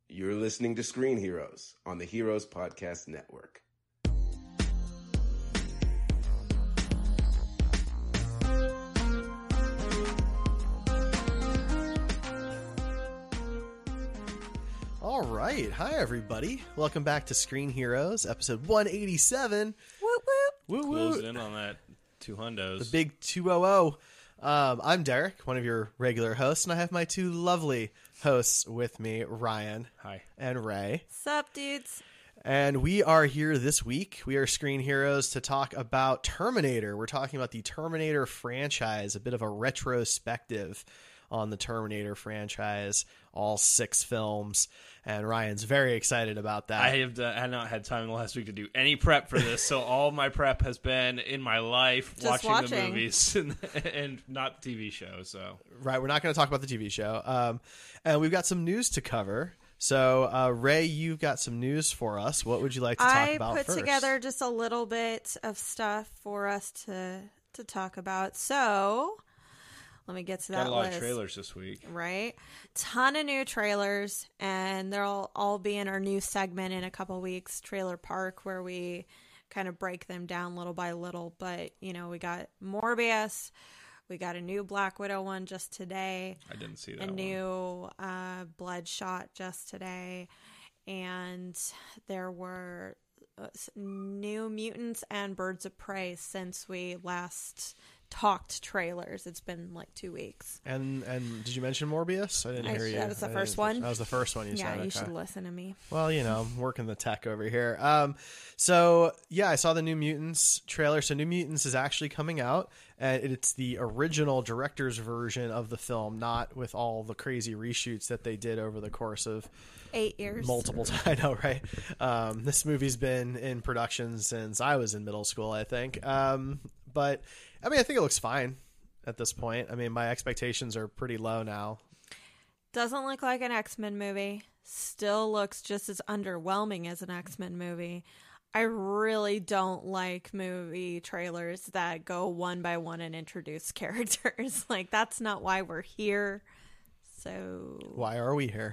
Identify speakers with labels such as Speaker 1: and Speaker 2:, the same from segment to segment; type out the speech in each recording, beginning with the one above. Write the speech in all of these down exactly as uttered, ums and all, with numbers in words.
Speaker 1: You're listening to Screen Heroes on the Heroes Podcast Network.
Speaker 2: All right. Hi, everybody. Welcome back to Screen Heroes, episode one eighty-seven.
Speaker 3: Whoop, whoop.
Speaker 2: Woo, woo.
Speaker 4: Closing in on that two hundos.
Speaker 2: The big two hundred. Um, I'm Derek, one of your regular hosts, and I have my two lovely hosts with me, Ryan.
Speaker 4: Hi.
Speaker 2: And Ray.
Speaker 3: Sup, dudes?
Speaker 2: And we are here this week. We are Screen Heroes to talk about Terminator. We're talking about the Terminator franchise, a bit of a retrospective on the Terminator franchise, all six films, and Ryan's very excited about that.
Speaker 4: I have, uh, I have not had time in the last week to do any prep for this, so all my prep has been in my life
Speaker 3: Just
Speaker 4: watching,
Speaker 3: watching.
Speaker 4: the movies and, and not T V shows. So
Speaker 2: Right, we're not going to talk about the T V show, um, and we've got some news to cover. So, uh, Ray, you've got some news for us. What would you like to talk
Speaker 3: I
Speaker 2: about
Speaker 3: put
Speaker 2: first?
Speaker 3: together just a little bit of stuff for us to to talk about. So, let me get to that
Speaker 4: got a lot
Speaker 3: list.
Speaker 4: of trailers this week.
Speaker 3: Right? Ton of new trailers, and they'll all be in our new segment in a couple weeks, Trailer Park, where we kind of break them down little by little. But, you know, we got Morbius. We got a new Black Widow one just today.
Speaker 4: I didn't see that
Speaker 3: A
Speaker 4: one.
Speaker 3: new uh, Bloodshot just today. And there were uh, s- new Mutants and Birds of Prey since we last talked trailers. It's been like two weeks.
Speaker 2: And and did you mention Morbius? I didn't
Speaker 3: I-
Speaker 2: hear you.
Speaker 3: that was the
Speaker 2: I
Speaker 3: first
Speaker 2: didn't-
Speaker 3: one?
Speaker 2: That was the first one you
Speaker 3: yeah,
Speaker 2: said.
Speaker 3: you
Speaker 2: okay.
Speaker 3: should listen to me.
Speaker 2: Well, you know, I'm working the tech over here. Um, so yeah, I saw the New Mutants trailer. So New Mutants is actually coming out, and it's the original director's version of the film, not with all the crazy reshoots that they did over the course of
Speaker 3: Eight years.
Speaker 2: multiple times. I know, right? Um, this movie's been in production since I was in middle school, I think. Um, but I mean, I think it looks fine at this point. I mean, my expectations are pretty low now.
Speaker 3: Doesn't look like an X-Men movie. Still looks just as underwhelming as an X-Men movie. I really don't like movie trailers that go one by one and introduce characters. Like, that's not why we're here. So,
Speaker 2: Why are we here?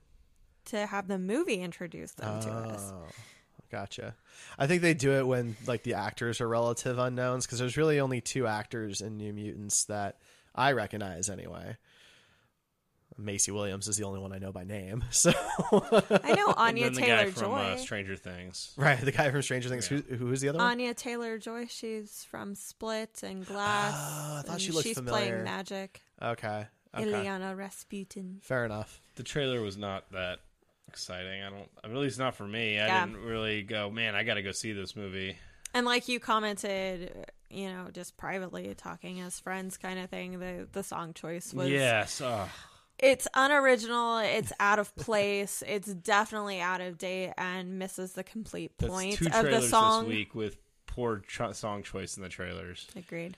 Speaker 3: to have the movie introduce them to us.
Speaker 2: Oh, gotcha. I think they do it when like the actors are relative unknowns, because there's really only two actors in New Mutants that I recognize anyway. Macy Williams is the only one I know by name. So
Speaker 3: I know
Speaker 4: And
Speaker 3: Anya
Speaker 4: then the guy from
Speaker 3: Taylor-Joy.
Speaker 4: uh, Stranger Things.
Speaker 2: right, the guy from Stranger Things.
Speaker 4: Yeah.
Speaker 2: Who, who is the other one?
Speaker 3: Anya Taylor-Joy, she's from Split and Glass.
Speaker 2: Oh, I thought
Speaker 3: and
Speaker 2: she looked
Speaker 3: she's
Speaker 2: familiar.
Speaker 3: playing Magic.
Speaker 2: Okay. Okay.
Speaker 3: Ilyana Rasputin.
Speaker 2: Fair enough.
Speaker 4: The trailer was not that exciting. I don't. At least not for me. I
Speaker 3: Yeah.
Speaker 4: didn't really go. Man, I got to go see this movie.
Speaker 3: And like you commented, you know, just privately talking as friends kind of thing, the the song choice was
Speaker 4: Yes. Oh.
Speaker 3: it's unoriginal, it's out of place, it's definitely out of date and misses the complete
Speaker 4: That's
Speaker 3: point
Speaker 4: two
Speaker 3: of
Speaker 4: trailers
Speaker 3: the song.
Speaker 4: this week with poor ch- song choice in the trailers.
Speaker 3: Agreed.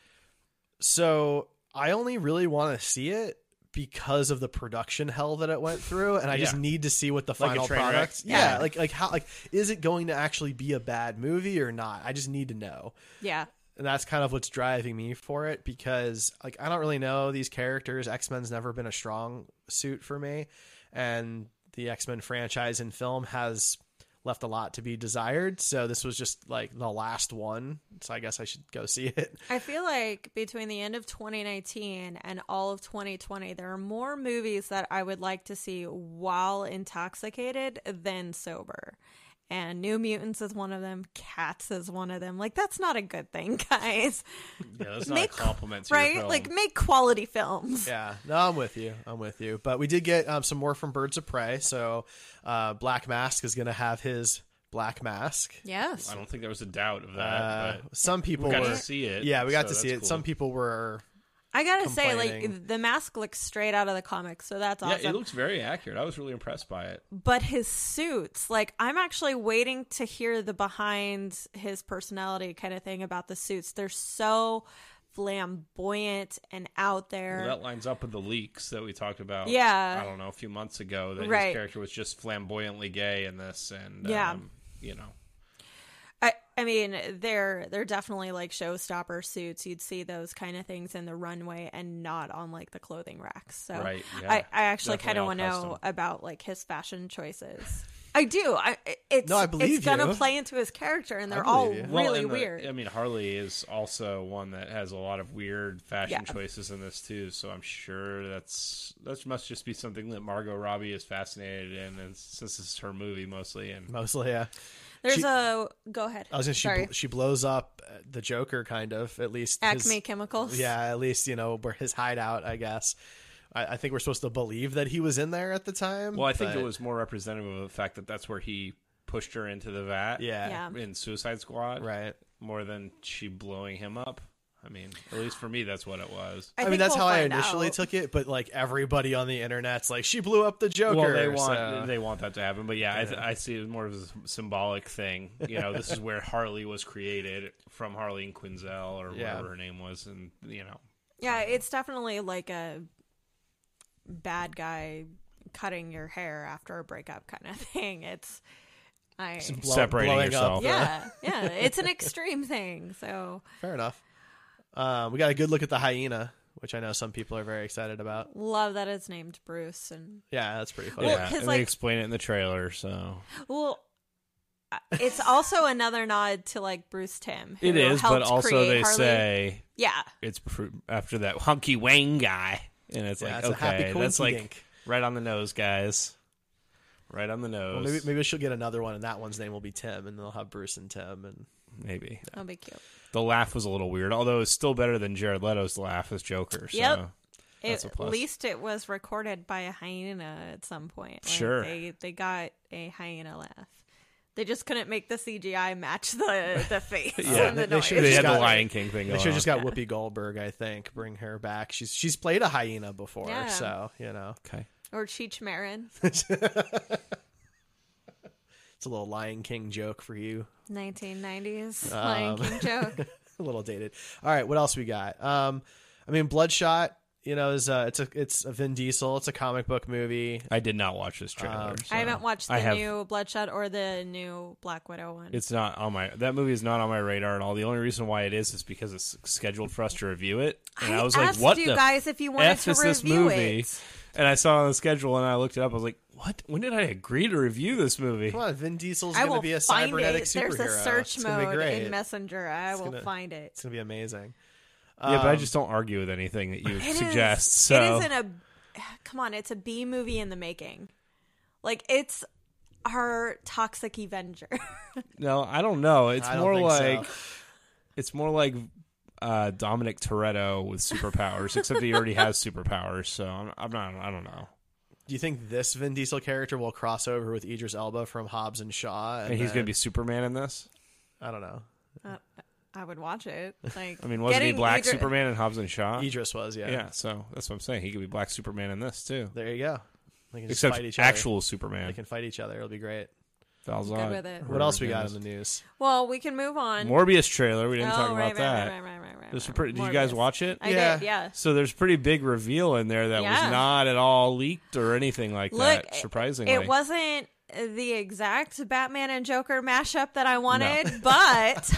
Speaker 2: So I only really want to see it because of the production hell that it went through, and I just
Speaker 4: Yeah.
Speaker 2: need to see what the
Speaker 4: Like a
Speaker 2: final
Speaker 4: train wreck?
Speaker 2: product. Yeah,
Speaker 3: Yeah.
Speaker 2: like like how like is it going to actually be a bad movie or not? I just need to know.
Speaker 3: Yeah.
Speaker 2: And that's kind of what's driving me for it, because like I don't really know these characters. X-Men's never been a strong suit for me, and the X-Men franchise in film has left a lot to be desired. So this was just like the last one. So I guess I should go see it.
Speaker 3: I feel like between the end of twenty nineteen and all of twenty twenty, there are more movies that I would like to see while intoxicated than sober. And New Mutants is one of them. Cats is one of them. Like, that's not a good thing, guys.
Speaker 4: Yeah, that's not
Speaker 3: Make-
Speaker 4: a compliment to
Speaker 3: right?
Speaker 4: your film.
Speaker 3: Like, make quality films.
Speaker 2: Yeah, no, I'm with you. I'm with you. But we did get um, some more from Birds of Prey. So uh, Black Mask is going to have his Black Mask.
Speaker 3: Yes.
Speaker 4: I don't think there was a doubt of that.
Speaker 2: Uh,
Speaker 4: but
Speaker 2: some people
Speaker 4: we got
Speaker 2: were.
Speaker 4: to see it.
Speaker 2: Yeah, we got
Speaker 4: so
Speaker 2: to see it.
Speaker 4: that's cool.
Speaker 2: Some people were.
Speaker 3: I gotta say,
Speaker 2: complaining.
Speaker 3: like, the mask looks straight out of the comics, so that's
Speaker 4: Yeah,
Speaker 3: awesome.
Speaker 4: it looks very accurate. I was really impressed by it.
Speaker 3: But his suits, like, I'm actually waiting to hear the behind his personality kind of thing about the suits. They're so flamboyant and out there.
Speaker 4: Well, that lines up with the leaks that we talked about.
Speaker 3: Yeah.
Speaker 4: I don't know, a few months ago that
Speaker 3: Right.
Speaker 4: his character was just flamboyantly gay in this, and
Speaker 3: Yeah.
Speaker 4: um, you know,
Speaker 3: I I mean, they're they're definitely like showstopper suits. You'd see those kind of things in the runway and not on like the clothing racks. So
Speaker 4: Right, yeah.
Speaker 3: I, I actually kind of want
Speaker 4: Definitely
Speaker 3: to
Speaker 4: all
Speaker 3: know
Speaker 4: custom.
Speaker 3: about like his fashion choices. I do. I it's
Speaker 2: No, I believe
Speaker 3: it's gonna
Speaker 2: you.
Speaker 3: play into his character, and
Speaker 2: I
Speaker 3: they're all
Speaker 2: believe you.
Speaker 4: Well,
Speaker 3: really
Speaker 4: and the-
Speaker 3: weird.
Speaker 4: I mean, Harley is also one that has a lot of weird fashion
Speaker 3: Yeah.
Speaker 4: choices in this too. So I'm sure that's that must just be something that Margot Robbie is fascinated in, and since this is her movie mostly. And
Speaker 2: Mostly, yeah.
Speaker 3: There's
Speaker 2: she-
Speaker 3: a go ahead.
Speaker 2: I was gonna she
Speaker 3: Sorry.
Speaker 2: bl- she blows up the Joker, kind of, at least his-
Speaker 3: Acme Chemicals.
Speaker 2: Yeah, at least you know where his hideout. I guess. I, I think we're supposed to believe that he was in there at the time.
Speaker 4: well, I think
Speaker 2: but-
Speaker 4: it was more representative of the fact that that's where he pushed her into the vat.
Speaker 2: Yeah.
Speaker 3: Yeah.
Speaker 4: In Suicide Squad,
Speaker 2: Right.
Speaker 4: more than she blowing him up. I mean, at least for me, that's what it was.
Speaker 2: I,
Speaker 3: I
Speaker 2: mean,
Speaker 3: think
Speaker 2: that's
Speaker 3: we'll
Speaker 2: how I
Speaker 3: find
Speaker 2: initially
Speaker 3: out.
Speaker 2: took it, but like everybody on the internet's like, she blew up the Joker.
Speaker 4: Well, they want
Speaker 2: so-
Speaker 4: they want that to happen, but yeah, I, th- I see it more as a symbolic thing. You know, this is where Harley was created from Harley Quinzel or
Speaker 2: Yeah.
Speaker 4: whatever her name was, and you know,
Speaker 3: Yeah, it's definitely like a bad guy cutting your hair after a breakup kind of thing. It's I
Speaker 2: blow-
Speaker 4: separating
Speaker 2: blowing
Speaker 4: yourself.
Speaker 2: up.
Speaker 3: yeah, yeah, it's an extreme thing. So
Speaker 2: Fair enough. Um, we got a good look at the hyena, which I know some people are very excited about.
Speaker 3: love that it's named Bruce and
Speaker 2: Yeah, that's pretty funny.
Speaker 3: Well,
Speaker 4: yeah,
Speaker 3: his,
Speaker 4: and
Speaker 3: like-
Speaker 4: they explain it in the trailer, so
Speaker 3: well, uh, it's also another nod to like Bruce Timm. Who
Speaker 4: it is. But
Speaker 3: helped
Speaker 4: also,
Speaker 3: create
Speaker 4: they
Speaker 3: Harley.
Speaker 4: say
Speaker 3: yeah,
Speaker 4: it's pr- after that hunky Wang guy, and it's
Speaker 2: Yeah,
Speaker 4: like
Speaker 2: it's a happy
Speaker 4: okay, that's
Speaker 2: coinky
Speaker 4: like
Speaker 2: dink.
Speaker 4: right on the nose, guys. Right on the nose.
Speaker 2: Well, maybe maybe she'll get another one, and that one's name will be Tim, and they'll have Bruce and Tim. And
Speaker 4: maybe.
Speaker 3: that'll be cute.
Speaker 4: The laugh was a little weird, although it's still better than Jared Leto's laugh as Joker. So.
Speaker 3: Yep.
Speaker 4: That's
Speaker 3: It,
Speaker 4: a plus.
Speaker 3: at least it was recorded by a hyena at some point. Like,
Speaker 4: Sure.
Speaker 3: they they got a hyena laugh. They just couldn't make the C G I match the the face
Speaker 4: Yeah,
Speaker 3: and the
Speaker 2: they
Speaker 3: noise.
Speaker 2: should-
Speaker 4: They
Speaker 2: Just
Speaker 4: had the
Speaker 2: got-
Speaker 4: Lion King thing
Speaker 2: they
Speaker 4: going
Speaker 2: should have just got
Speaker 3: Yeah.
Speaker 2: Whoopi Goldberg, I think, bring her back. She's she's played a hyena before,
Speaker 3: Yeah.
Speaker 2: so you know
Speaker 4: Okay.
Speaker 3: Or Cheech Marin,
Speaker 2: it's a little Lion King joke for you.
Speaker 3: nineteen nineties
Speaker 2: Um,
Speaker 3: Lion King joke.
Speaker 2: A little dated. All right, what else we got? Um, I mean, Bloodshot. You know, is uh, it's a it's a Vin Diesel. It's a comic book movie.
Speaker 4: I did not watch this trailer.
Speaker 2: Um,
Speaker 4: so
Speaker 3: I haven't watched the
Speaker 4: I have-
Speaker 3: new Bloodshot or the new Black Widow one.
Speaker 4: It's not on my. That movie is not on my radar at all. The only reason why it is is because it's scheduled for us to review it, and I, was like,
Speaker 3: asked
Speaker 4: "What
Speaker 3: you
Speaker 4: the
Speaker 3: guys if you wanted
Speaker 4: f
Speaker 3: to
Speaker 4: is this
Speaker 3: review
Speaker 4: movie?"
Speaker 3: it.
Speaker 4: And I saw it on the schedule, and I looked it up. I was like, "What? When did I agree to review this movie?"
Speaker 2: Come on, Vin Diesel's
Speaker 3: I
Speaker 2: going
Speaker 3: will
Speaker 2: to be a
Speaker 3: find
Speaker 2: cybernetic
Speaker 3: it.
Speaker 2: superhero.
Speaker 3: There's a search
Speaker 2: it's gonna be
Speaker 3: mode
Speaker 2: great.
Speaker 3: in Messenger. I will
Speaker 2: gonna-
Speaker 3: find it.
Speaker 2: It's going to be amazing.
Speaker 4: Yeah, but I
Speaker 2: Um,
Speaker 4: just don't argue with anything that you
Speaker 3: It is-
Speaker 4: suggest. So
Speaker 3: it isn't a. Come on, it's a B movie in the making. Like it's our Toxic Avenger.
Speaker 4: no, I don't know. It's
Speaker 2: I don't
Speaker 4: more
Speaker 2: think so.
Speaker 4: like it's more like uh, Dominic Toretto with superpowers, except he already has superpowers. So I'm, I'm not. I don't know.
Speaker 2: Do you think this Vin Diesel character will cross over with Idris Elba from Hobbs and Shaw? And,
Speaker 4: And he's
Speaker 2: then-
Speaker 4: going to be Superman in this.
Speaker 2: I don't know.
Speaker 3: uh, I would watch it. Like
Speaker 4: I mean, wasn't he
Speaker 3: getting
Speaker 4: Black
Speaker 3: Idris-
Speaker 4: Superman in Hobbs and Shaw?
Speaker 2: Idris was, yeah.
Speaker 4: Yeah, so that's what I'm saying. He could be Black Superman in this too.
Speaker 2: There you go. They can just
Speaker 4: Except
Speaker 2: fight each other.
Speaker 4: actual
Speaker 2: They
Speaker 4: Superman.
Speaker 2: can fight each other. It'll be great.
Speaker 4: Val
Speaker 3: Good
Speaker 4: Zod.
Speaker 3: with it.
Speaker 2: What else we
Speaker 4: Whatever
Speaker 2: got
Speaker 4: his
Speaker 2: in the
Speaker 4: name
Speaker 2: news?
Speaker 3: Well, we can move on.
Speaker 4: is. Morbius trailer. We didn't
Speaker 3: Oh,
Speaker 4: talk
Speaker 3: right,
Speaker 4: about
Speaker 3: right,
Speaker 4: that.
Speaker 3: Right, right, right, right,
Speaker 4: There's a
Speaker 3: right.
Speaker 4: pretty, did you guys
Speaker 3: Morbius.
Speaker 4: watch it?
Speaker 3: I
Speaker 2: Yeah.
Speaker 3: did. Yeah.
Speaker 4: So there's a pretty big reveal in there that
Speaker 3: Yeah.
Speaker 4: was not at all leaked or anything like
Speaker 3: Look,
Speaker 4: that. Surprisingly,
Speaker 3: It wasn't the exact Batman and Joker mashup that I wanted, but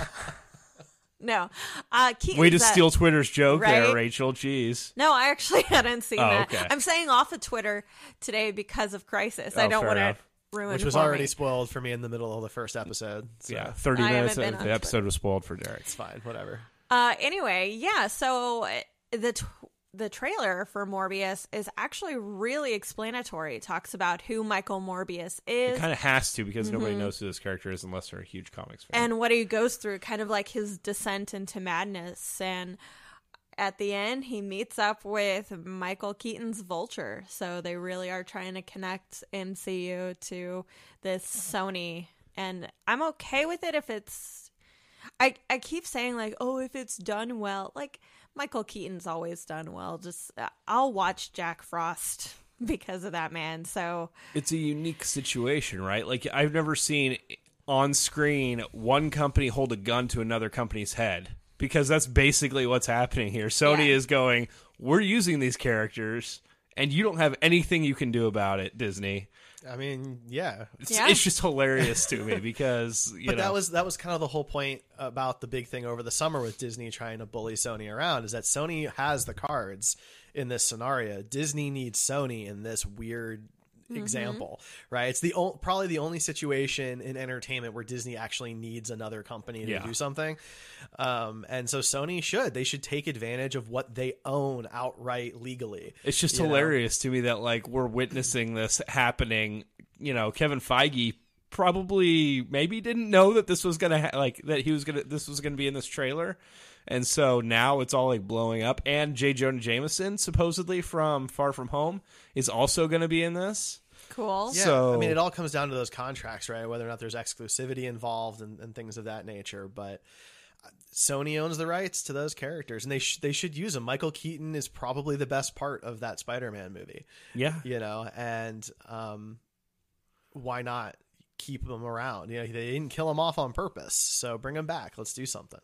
Speaker 3: no. Uh, Keaton's
Speaker 4: way to
Speaker 3: that-
Speaker 4: steal Twitter's joke there,
Speaker 3: right?
Speaker 4: Rachel. Jeez.
Speaker 3: No, I actually hadn't seen
Speaker 4: Oh,
Speaker 3: that.
Speaker 4: okay.
Speaker 3: I'm saying off of Twitter today because of Crisis. I
Speaker 4: Oh,
Speaker 3: don't
Speaker 4: fair
Speaker 3: want to
Speaker 4: enough.
Speaker 3: ruin
Speaker 2: Which was
Speaker 3: for
Speaker 2: already
Speaker 3: me.
Speaker 2: spoiled for me in the middle of the first episode. So
Speaker 4: Yeah, thirty
Speaker 3: I
Speaker 4: minutes
Speaker 3: haven't
Speaker 4: of
Speaker 3: been
Speaker 4: the
Speaker 3: on
Speaker 4: episode was spoiled for Derek.
Speaker 2: it's fine. Whatever.
Speaker 3: Uh, anyway, yeah. So uh, the t- the trailer for Morbius is actually really explanatory. It talks about who Michael Morbius is
Speaker 4: It kind of has to because nobody knows who this character is unless they're a huge comics fan.
Speaker 3: and what he goes through, kind of like his descent into madness. And at the end, he meets up with Michael Keaton's Vulture. So they really are trying to connect M C U to this Sony. And I'm okay with it if it's. I, I keep saying, like, oh, if it's done well. Like, Michael Keaton's always done well. Just, uh, I'll watch Jack Frost because of that man. So,
Speaker 4: It's a unique situation, right? Like I've never seen on screen one company hold a gun to another company's head because that's basically what's happening here. Sony
Speaker 3: Yeah.
Speaker 4: is going, "We're using these characters and you don't have anything you can do about it, Disney."
Speaker 2: I mean, yeah.
Speaker 4: It's,
Speaker 3: Yeah.
Speaker 4: it's just hilarious to me because you
Speaker 2: But
Speaker 4: know
Speaker 2: that was that was kind of the whole point about the big thing over the summer with Disney trying to bully Sony around, is that Sony has the cards in this scenario. Disney needs Sony in this weird example, right? It's the o- probably the only situation in entertainment where Disney actually needs another company to
Speaker 4: Yeah.
Speaker 2: do something. Um, and so Sony should they should take advantage of what they own outright legally.
Speaker 4: It's just
Speaker 2: you know?
Speaker 4: hilarious to me that like we're witnessing this happening. You know, Kevin Feige probably maybe didn't know that this was gonna ha- like that he was gonna this was gonna be in this trailer, and so now it's all like blowing up. And J. Jonah Jameson, supposedly from Far From Home, is also gonna be in this.
Speaker 3: Cool.
Speaker 2: Yeah,
Speaker 4: So-
Speaker 2: I mean, it all comes down to those contracts, right? Whether or not there's exclusivity involved and, and things of that nature. But Sony owns the rights to those characters, and they sh- they should use them. Michael Keaton is probably the best part of that Spider-Man movie,
Speaker 4: Yeah,
Speaker 2: you know, and um, why not keep them around? You know, they didn't kill him off on purpose, so bring him back. Let's do something.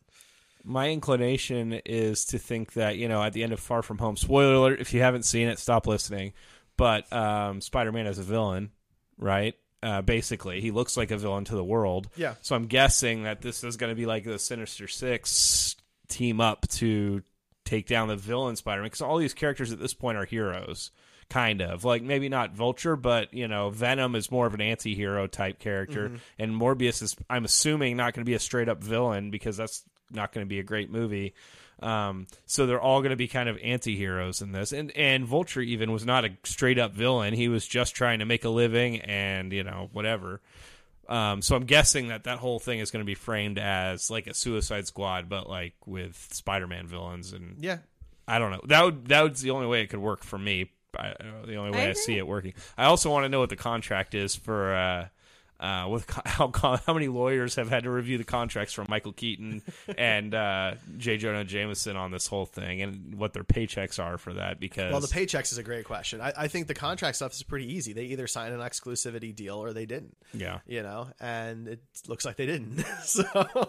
Speaker 4: my inclination is to think that, you know, at the end of Far From Home, spoiler alert, if you haven't seen it, stop listening. But um, Spider-Man is a villain, right? Uh, basically, he looks like a villain to the world.
Speaker 2: Yeah.
Speaker 4: So I'm guessing that this is going to be like the Sinister Six team up to take down the villain Spider-Man, because all these characters at this point are heroes, kind of. Like, maybe not Vulture, but, you know, Venom is more of an anti-hero type character,
Speaker 2: Mm-hmm.
Speaker 4: and Morbius is, I'm assuming, not going to be a straight-up villain, because that's not going to be a great movie. Um, so they're all going to be kind of anti-heroes in this. And, and Vulture even was not a straight-up villain. He was just trying to make a living and, you know, whatever. Um, so I'm guessing that that whole thing is going to be framed as like a Suicide Squad, but like with Spider-Man villains. And
Speaker 2: Yeah.
Speaker 4: I don't know. That would that was the only way it could work for me. I, the only way I,
Speaker 3: agree.
Speaker 4: see it working. I also want to know what the contract is for uh, uh, with co- how how many lawyers have had to review the contracts from Michael Keaton and uh, J. Jonah Jameson on this whole thing, and what their paychecks are for that. Because
Speaker 2: Well, the paychecks is a great question. I, I think the contract stuff is pretty easy. They either sign an exclusivity deal or they didn't.
Speaker 4: yeah,
Speaker 2: You know, and it looks like they didn't. So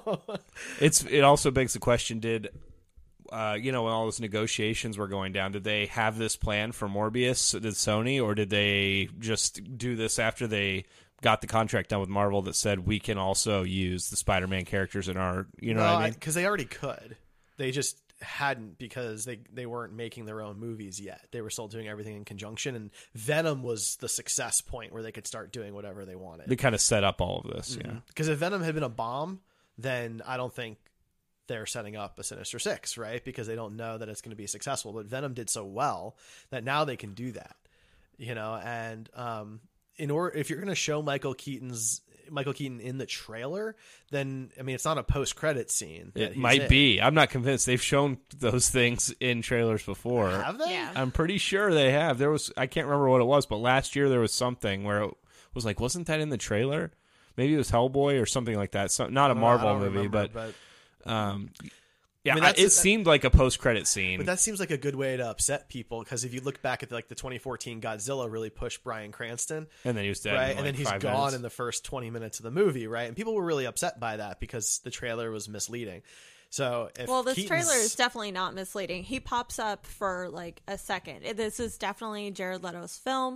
Speaker 4: it's it also begs the question: Did uh, you know, when all those negotiations were going down, did they have this plan for Morbius? Did Sony, or did they just do this after they got the contract done with Marvel that said we can also use the Spider-Man characters in our, you know what I mean?
Speaker 2: because they already could. They just hadn't, because they they weren't making their own movies yet. They were still doing everything in conjunction, and Venom was the success point where they could start doing whatever they wanted.
Speaker 4: They kind of set up all of this, yeah.
Speaker 2: Because if Venom had been a bomb, then I don't think they're setting up a Sinister Six, right? Because they don't know that it's going to be successful. But Venom did so well that now they can do that, you know. And um, in order, if you're going to show Michael Keaton's Michael Keaton in the trailer, then I mean, it's not a post-credit scene. that
Speaker 4: It
Speaker 2: he's
Speaker 4: might
Speaker 2: in.
Speaker 4: be. I'm not convinced. They've shown those things in trailers before.
Speaker 2: Have they?
Speaker 3: Yeah.
Speaker 4: I'm pretty sure they have. There was, I can't remember what it was, but last year there was something where it was like, wasn't that in the trailer? Maybe it was Hellboy or something like that. So, not a
Speaker 2: Uh, I
Speaker 4: Marvel
Speaker 2: don't
Speaker 4: movie,
Speaker 2: remember,
Speaker 4: but, um, yeah,
Speaker 2: I mean,
Speaker 4: I-
Speaker 2: that's-
Speaker 4: it seemed like a post-credit scene.
Speaker 2: But that seems like a good way to upset people, because if you look back at like the twenty fourteen Godzilla really pushed Bryan Cranston,
Speaker 4: and then he was dead.
Speaker 2: right?
Speaker 4: in
Speaker 2: And
Speaker 4: like
Speaker 2: then he's
Speaker 4: five
Speaker 2: gone
Speaker 4: minutes.
Speaker 2: in the first twenty minutes of the movie, right? And people were really upset by that because the trailer was misleading. So, if
Speaker 3: Well, this
Speaker 2: Keaton's-
Speaker 3: trailer is definitely not misleading. He pops up for like a second. This is definitely Jared Leto's film,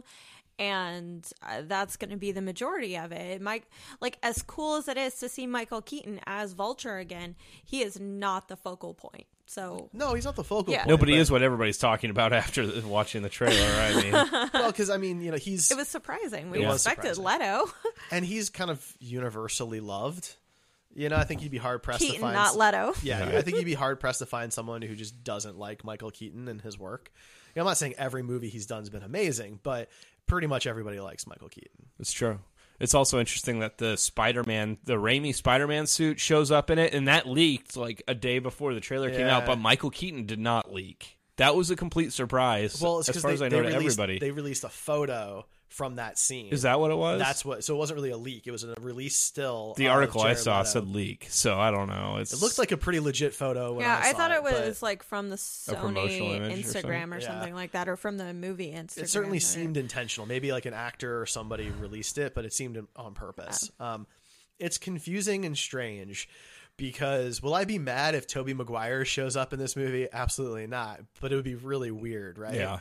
Speaker 3: and uh, that's going to be the majority of it. Mike, like as cool as it is to see Michael Keaton as Vulture again, he is not the focal point. So
Speaker 2: no, he's not the focal
Speaker 3: Yeah.
Speaker 2: point.
Speaker 4: no, but he
Speaker 2: but-
Speaker 4: is what everybody's talking about after the- watching the trailer. I mean,
Speaker 2: well, because I mean, you know, he's
Speaker 3: it was surprising. We
Speaker 2: It was
Speaker 3: expected
Speaker 2: surprising.
Speaker 3: Leto.
Speaker 2: and he's kind of universally loved. You know, I think you'd be hard pressed to
Speaker 3: Keaton,
Speaker 2: find
Speaker 3: not
Speaker 2: s-
Speaker 3: Leto.
Speaker 2: Yeah, I think you'd be hard pressed to find someone who just doesn't like Michael Keaton and his work. You know, I'm not saying every movie he's done's been amazing, but pretty much everybody likes Michael Keaton.
Speaker 4: it's true. It's also interesting that the Spider-Man, the Raimi Spider-Man suit shows up in it, and that leaked like a day before the trailer came out,
Speaker 2: Yeah.
Speaker 4: but Michael Keaton did not leak. That was a complete surprise,
Speaker 2: Well, it's
Speaker 4: as
Speaker 2: because
Speaker 4: far
Speaker 2: they,
Speaker 4: as I
Speaker 2: they
Speaker 4: know to
Speaker 2: released
Speaker 4: everybody.
Speaker 2: they released a photo from that scene.
Speaker 4: Is that what it was?
Speaker 2: That's what. So it wasn't really a leak. It was a release still.
Speaker 4: the
Speaker 2: of
Speaker 4: article I
Speaker 2: Jared
Speaker 4: saw
Speaker 2: Leto.
Speaker 4: said leak, so I don't know. It's,
Speaker 2: It looked like a pretty legit photo. When
Speaker 3: Yeah,
Speaker 2: I,
Speaker 3: I,
Speaker 2: saw
Speaker 3: thought it
Speaker 2: but
Speaker 3: was like from the
Speaker 4: promotional
Speaker 3: Sony
Speaker 4: image or something?
Speaker 3: Instagram or
Speaker 2: Yeah.
Speaker 3: something like that, or from the movie Instagram.
Speaker 2: It certainly
Speaker 3: or-
Speaker 2: seemed intentional. Maybe like an actor or somebody released it, but it seemed on purpose. Um, it's confusing and strange because will I be mad if Tobey Maguire shows up in this movie? Absolutely not. But it would be really weird, right?
Speaker 4: Yeah.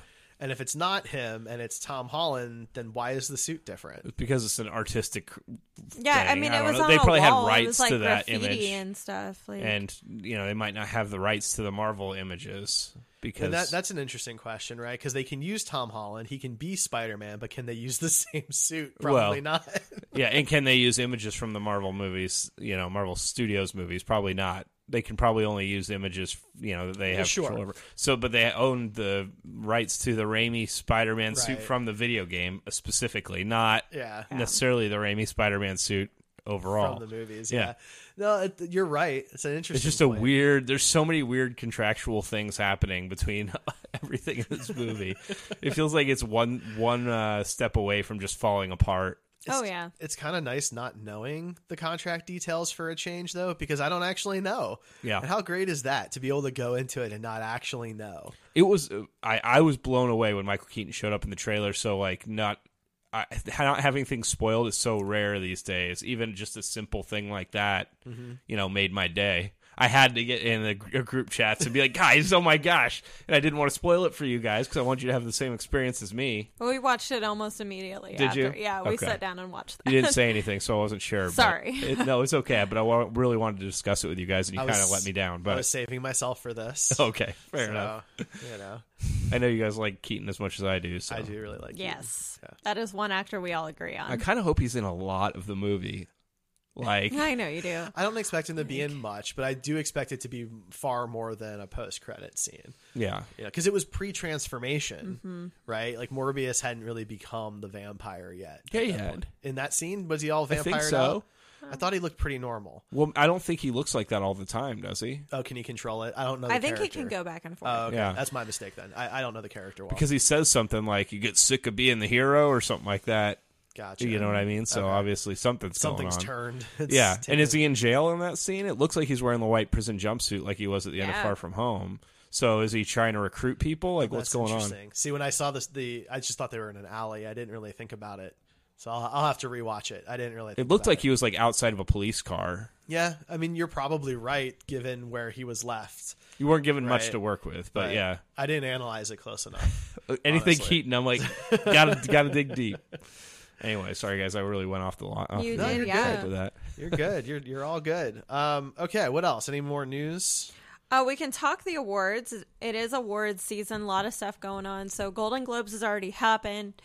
Speaker 2: And if it's not him and it's Tom Holland, then why is the suit different?
Speaker 4: Because it's an artistic
Speaker 3: Yeah,
Speaker 4: thing.
Speaker 3: I mean,
Speaker 4: I
Speaker 3: it
Speaker 4: don't
Speaker 3: was
Speaker 4: know.
Speaker 3: on
Speaker 4: They
Speaker 3: a
Speaker 4: probably
Speaker 3: wall.
Speaker 4: had
Speaker 3: It was
Speaker 4: rights
Speaker 3: like
Speaker 4: to that
Speaker 3: graffiti
Speaker 4: image.
Speaker 3: and stuff. Like,
Speaker 4: And, you know, they might not have the rights to the Marvel images because
Speaker 2: And that, that's an interesting question, right? Because they can use Tom Holland. He can be Spider-Man, but can they use the same suit? Probably
Speaker 4: Well,
Speaker 2: not.
Speaker 4: yeah, and can they use images from the Marvel movies, you know, Marvel Studios movies? Probably not. They can probably only use images, you know, that they have
Speaker 2: sure.
Speaker 4: control over. So, but they own the rights to the Raimi Spider-Man suit
Speaker 2: Right.
Speaker 4: from the video game specifically, not
Speaker 2: Yeah.
Speaker 4: necessarily the Raimi Spider-Man suit overall.
Speaker 2: From the movies,
Speaker 4: Yeah.
Speaker 2: yeah. No, it, you're right. It's an interesting
Speaker 4: It's just a
Speaker 2: point.
Speaker 4: weird. There's so many weird contractual things happening between everything in this movie. It feels like it's one one uh, step away from just falling apart.
Speaker 3: oh yeah,
Speaker 2: It's kind of nice not knowing the contract details for a change, though, because I don't actually know.
Speaker 4: Yeah.
Speaker 2: And how great is that to be able to go into it and not actually know?
Speaker 4: It was. I I was blown away when Michael Keaton showed up in the trailer. So like not. I, not having things spoiled is so rare these days. Even just a simple thing like that,
Speaker 2: Mm-hmm.
Speaker 4: you know, made my day. I had to get in a, a group chats and be like, guys, oh my gosh. And I didn't want to spoil it for you guys because I want you to have the same experience as me.
Speaker 3: well, we watched it almost immediately.
Speaker 4: Did
Speaker 3: after.
Speaker 4: you?
Speaker 3: Yeah, we
Speaker 4: Okay.
Speaker 3: sat down and watched that.
Speaker 4: You didn't say anything, so I wasn't sure. but
Speaker 3: Sorry.
Speaker 4: It, no, it's okay. But I wa- really wanted to discuss it with you guys, and you
Speaker 2: I
Speaker 4: kind
Speaker 2: was-
Speaker 4: of let me down.
Speaker 2: I
Speaker 4: But
Speaker 2: was saving myself for this.
Speaker 4: okay, fair
Speaker 2: So,
Speaker 4: enough.
Speaker 2: You know,
Speaker 4: I know you guys like Keaton as much as I do. So
Speaker 2: I do really like.
Speaker 3: Yes,
Speaker 2: Keaton.
Speaker 3: that is one actor we all agree on.
Speaker 4: I kind of hope he's in a lot of the movie. Like,
Speaker 3: I know you do.
Speaker 2: Yeah. I don't expect him to be in much, but I do expect it to be far more than a post-credit scene.
Speaker 4: yeah.
Speaker 2: Yeah, because it was pre-transformation,
Speaker 3: Mm-hmm.
Speaker 2: right? Like Morbius hadn't really become the vampire yet.
Speaker 4: Yeah,
Speaker 2: at
Speaker 4: he
Speaker 2: that
Speaker 4: had.
Speaker 2: point. In that scene, was he all
Speaker 4: I think
Speaker 2: vampire
Speaker 4: so.
Speaker 2: out? I thought he looked pretty normal.
Speaker 4: Well, I don't think he looks like that all the time, does he?
Speaker 2: Oh, can he control it? I don't know. The
Speaker 3: I think
Speaker 2: character.
Speaker 3: he can go back and forth.
Speaker 2: Oh, okay.
Speaker 4: Yeah.
Speaker 2: That's my mistake then. I, I don't know the character well.
Speaker 4: Because he says something like, you get sick of being the hero or something like that.
Speaker 2: Gotcha.
Speaker 4: You know what I mean? So
Speaker 2: Okay.
Speaker 4: obviously something's,
Speaker 2: Something's
Speaker 4: going on.
Speaker 2: turned. It's
Speaker 4: Yeah.
Speaker 2: taken-
Speaker 4: And is he in jail in that scene? It looks like he's wearing the white prison jumpsuit like he was at the end of
Speaker 3: Yeah.
Speaker 4: Far From Home. So is he trying to recruit people? Like, what's
Speaker 2: That's
Speaker 4: going on?
Speaker 2: interesting. See, when I saw this, the I just thought they were in an alley. I didn't really think about it. So I'll, I'll have to rewatch it. I didn't really. Think
Speaker 4: It looked
Speaker 2: about
Speaker 4: like he was like outside of a police car.
Speaker 2: Yeah, I mean, you're probably right, given where he was left.
Speaker 4: You weren't given much
Speaker 2: Right.
Speaker 4: to work with, but
Speaker 2: But
Speaker 4: yeah.
Speaker 2: I didn't analyze it close enough.
Speaker 4: Anything
Speaker 2: honestly.
Speaker 4: Keaton, I'm like, gotta gotta dig deep. Anyway, sorry guys, I really went off the line.
Speaker 3: You
Speaker 2: No,
Speaker 3: did,
Speaker 2: you're
Speaker 3: yeah.
Speaker 2: good.
Speaker 4: With that.
Speaker 2: You're good. You're you're all good. Um, okay, what else? Any more news?
Speaker 3: Uh, we can talk the awards. It is awards season. A lot of stuff going on. So Golden Globes has already happened.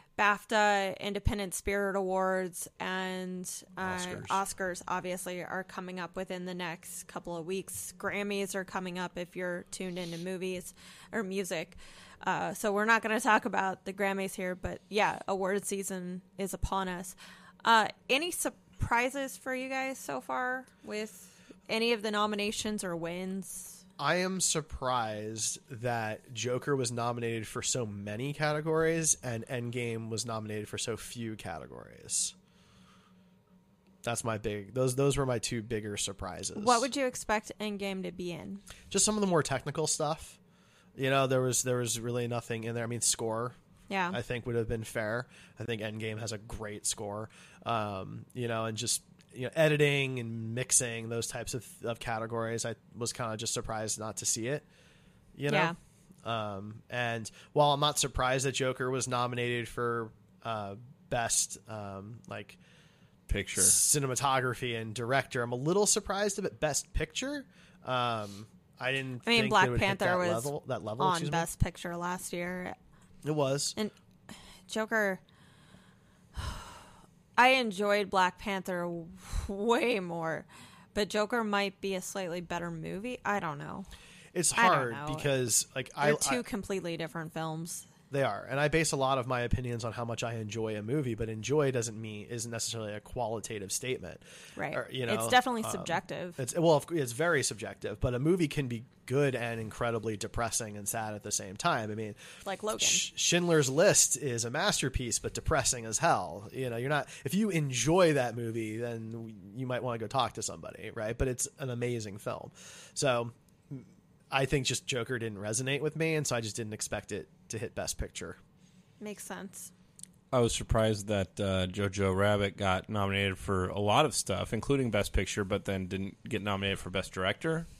Speaker 3: BAFTA, Independent Spirit Awards, and uh,
Speaker 2: Oscars.
Speaker 3: Oscars obviously are coming up within the next couple of weeks. Grammys are coming up if you're tuned into movies or music. Uh, so we're not going to talk about the Grammys here, but yeah, award season is upon us. Uh, any surprises for you guys so far with any of the nominations or wins?
Speaker 2: I am surprised that Joker was nominated for so many categories and Endgame was nominated for so few categories. That's my big those those were my two bigger surprises.
Speaker 3: What would you expect Endgame to be in?
Speaker 2: Just some of the more technical stuff. You know, there was there was really nothing in there. I mean, score
Speaker 3: Yeah.
Speaker 2: I think would have been fair. I think Endgame has a great score. Um, you know, and just you know, editing and mixing, those types of, of categories, I was kind of just surprised not to see it. You know, um, and while I'm not surprised that Joker was nominated for uh, best um, like
Speaker 4: Picture.
Speaker 2: cinematography and director, I'm a little surprised about best picture. Um, I didn't.
Speaker 3: I mean,
Speaker 2: think
Speaker 3: Black
Speaker 2: they would hit
Speaker 3: Panther
Speaker 2: that
Speaker 3: was
Speaker 2: level, that level
Speaker 3: on
Speaker 2: excuse me.
Speaker 3: Best Picture last year.
Speaker 2: It was.
Speaker 3: And Joker, I enjoyed Black Panther way more, but Joker might be a slightly better movie. I don't know.
Speaker 2: It's
Speaker 3: I don't
Speaker 2: hard
Speaker 3: know.
Speaker 2: because like
Speaker 3: They're
Speaker 2: I,
Speaker 3: two
Speaker 2: I
Speaker 3: completely different films.
Speaker 2: they are, and I base a lot of my opinions on how much I enjoy a movie, but enjoy doesn't mean isn't necessarily a qualitative statement,
Speaker 3: Right.
Speaker 2: Or, you know,
Speaker 3: it's definitely
Speaker 2: um,
Speaker 3: subjective.
Speaker 2: It's well, of- it's very subjective, but a movie can be good and incredibly depressing and sad at the same time. I mean,
Speaker 3: Like Logan.
Speaker 2: Sch- Schindler's List is a masterpiece, but depressing as hell. You know, you're not if you enjoy that movie, then you might want to go talk to somebody, right? But it's an amazing film, so. I think just Joker didn't resonate with me, and so I just didn't expect it to hit Best Picture.
Speaker 3: Makes sense.
Speaker 4: I was surprised that uh, Jojo Rabbit got nominated for a lot of stuff, including Best Picture, but then didn't get nominated for Best Director.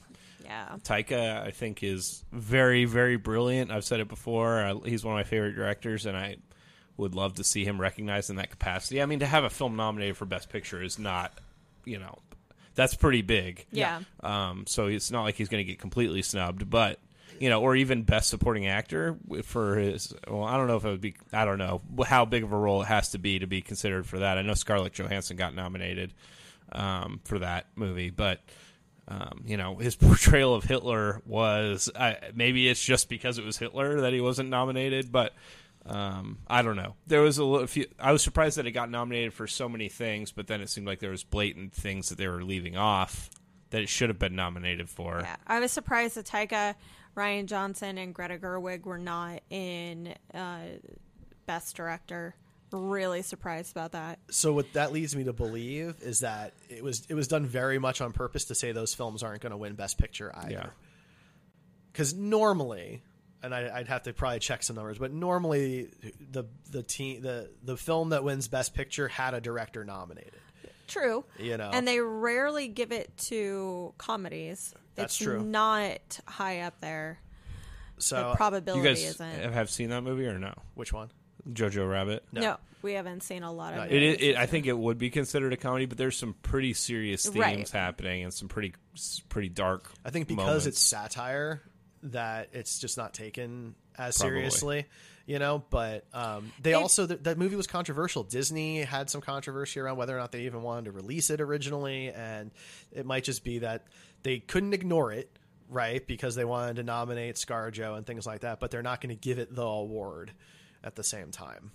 Speaker 3: Yeah.
Speaker 4: Taika, I think, is very, very brilliant. I've said it before. Uh, he's one of my favorite directors, and I would love to see him recognized in that capacity. I mean, to have a film nominated for Best Picture is not, you know, that's pretty big.
Speaker 3: Yeah.
Speaker 4: Um, so it's not like he's going to get completely snubbed, but, you know, or even Best Supporting Actor for his, well, I don't know if it would be, I don't know how big of a role it has to be to be considered for that. I know Scarlett Johansson got nominated um, for that movie, but, um, you know, his portrayal of Hitler was, I, maybe it's just because it was Hitler that he wasn't nominated, but Um, I don't know. There was a little few. I was surprised that it got nominated for so many things, but then it seemed like there was blatant things that they were leaving off that it should have been nominated for.
Speaker 3: Yeah, I was surprised that Taika, Ryan Johnson, and Greta Gerwig were not in uh, Best Director. Really surprised about that.
Speaker 2: So what that leads me to believe is that it was it was done very much on purpose to say those films aren't going to win Best Picture either.
Speaker 4: Yeah.
Speaker 2: Because normally, and I, I'd have to probably check some numbers, but normally the the team the the film that wins Best Picture had a director nominated.
Speaker 3: True.
Speaker 2: You know,
Speaker 3: And they rarely give it to comedies.
Speaker 2: That's
Speaker 3: it's
Speaker 2: true.
Speaker 3: not high up there.
Speaker 2: so
Speaker 3: The
Speaker 4: You
Speaker 3: probability
Speaker 4: guys
Speaker 3: isn't.
Speaker 4: have seen that movie or no?
Speaker 2: which one?
Speaker 4: Jojo Rabbit.
Speaker 2: No.
Speaker 3: No. we haven't seen a lot of
Speaker 2: Not
Speaker 3: it.
Speaker 4: It, is, it I think it would be considered a comedy, but there's some pretty serious themes
Speaker 3: Right.
Speaker 4: happening and some pretty pretty dark.
Speaker 2: I think because
Speaker 4: moments.
Speaker 2: it's satire that it's just not taken as
Speaker 4: Probably.
Speaker 2: seriously, you know. But um, they
Speaker 3: It-
Speaker 2: also th- that movie was controversial. Disney had some controversy around whether or not they even wanted to release it originally, and it might just be that they couldn't ignore it, right? Because they wanted to nominate ScarJo and things like that, but they're not going to give it the award at the same time.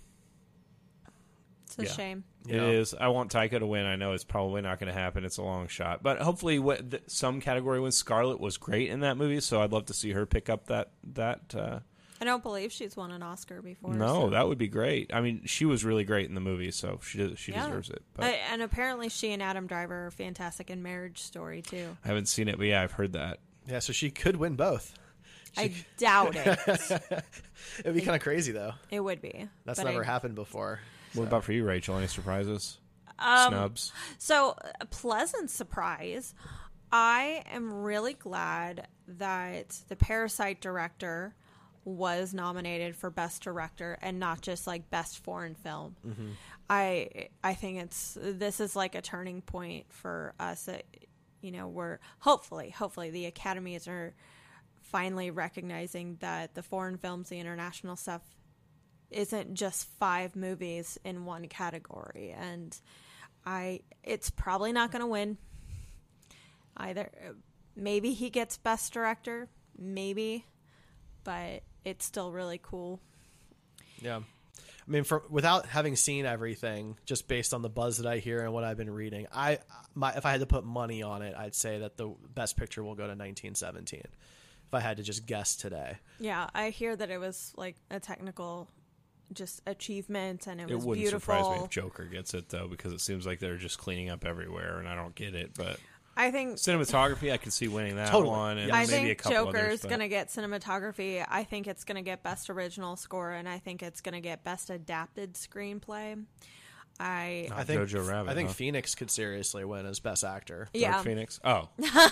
Speaker 3: It's a
Speaker 4: Yeah.
Speaker 3: shame.
Speaker 2: You
Speaker 4: It
Speaker 2: know?
Speaker 4: is. I want Taika to win. I know it's probably not going to happen. It's a long shot, but hopefully, what th- some category wins. Scarlett was great in that movie, so I'd love to see her pick up that that. Uh,
Speaker 3: I don't believe she's won an Oscar before.
Speaker 4: no,
Speaker 3: so.
Speaker 4: that would be great. I mean, she was really great in the movie, so she does, she
Speaker 3: Yeah.
Speaker 4: deserves it. But
Speaker 3: I, and apparently she and Adam Driver are fantastic in Marriage Story, too.
Speaker 4: I haven't seen it, but yeah, I've heard that.
Speaker 2: Yeah, so she could win both.
Speaker 3: I doubt it.
Speaker 2: It'd be kind of crazy though.
Speaker 3: It would be.
Speaker 2: That's
Speaker 3: but
Speaker 2: never
Speaker 3: I-
Speaker 2: happened before.
Speaker 4: What about for you, Rachel? Any surprises?
Speaker 3: Um,
Speaker 4: Snubs?
Speaker 3: So, a pleasant surprise. I am really glad that the Parasite director was nominated for Best Director and not just like Best Foreign Film. I I think it's this is like a turning point for us. That, you know, we're hopefully hopefully the academies are finally recognizing that the foreign films, the international stuff, isn't just five movies in one category. And I it's probably not going to win either. Maybe he gets Best Director, maybe, but it's still really cool.
Speaker 2: Yeah. I mean, for, without having seen everything, just based on the buzz that I hear and what I've been reading, I my if I had to put money on it, I'd say that the Best Picture will go to nineteen seventeen. If I had to just guess today.
Speaker 3: Yeah, I hear that it was like a technical just achievement and it
Speaker 4: It
Speaker 3: was
Speaker 4: wouldn't
Speaker 3: beautiful.
Speaker 4: surprise me if Joker gets it, though, because it seems like they're just cleaning up everywhere, and I don't get it. But
Speaker 3: I think
Speaker 4: cinematography, I could see winning that
Speaker 2: Totally.
Speaker 4: one, and
Speaker 2: Yes.
Speaker 3: I
Speaker 4: maybe
Speaker 3: think
Speaker 4: a couple
Speaker 3: Joker's
Speaker 4: others. but-
Speaker 3: going to get cinematography. I think it's going to get Best Original Score, and I think it's going to get Best Adapted Screenplay. I
Speaker 2: I think
Speaker 4: Jojo Rabbit,
Speaker 2: I think
Speaker 4: huh?
Speaker 2: Phoenix could seriously win as Best Actor.
Speaker 4: Dark
Speaker 3: yeah.
Speaker 4: Phoenix. Oh,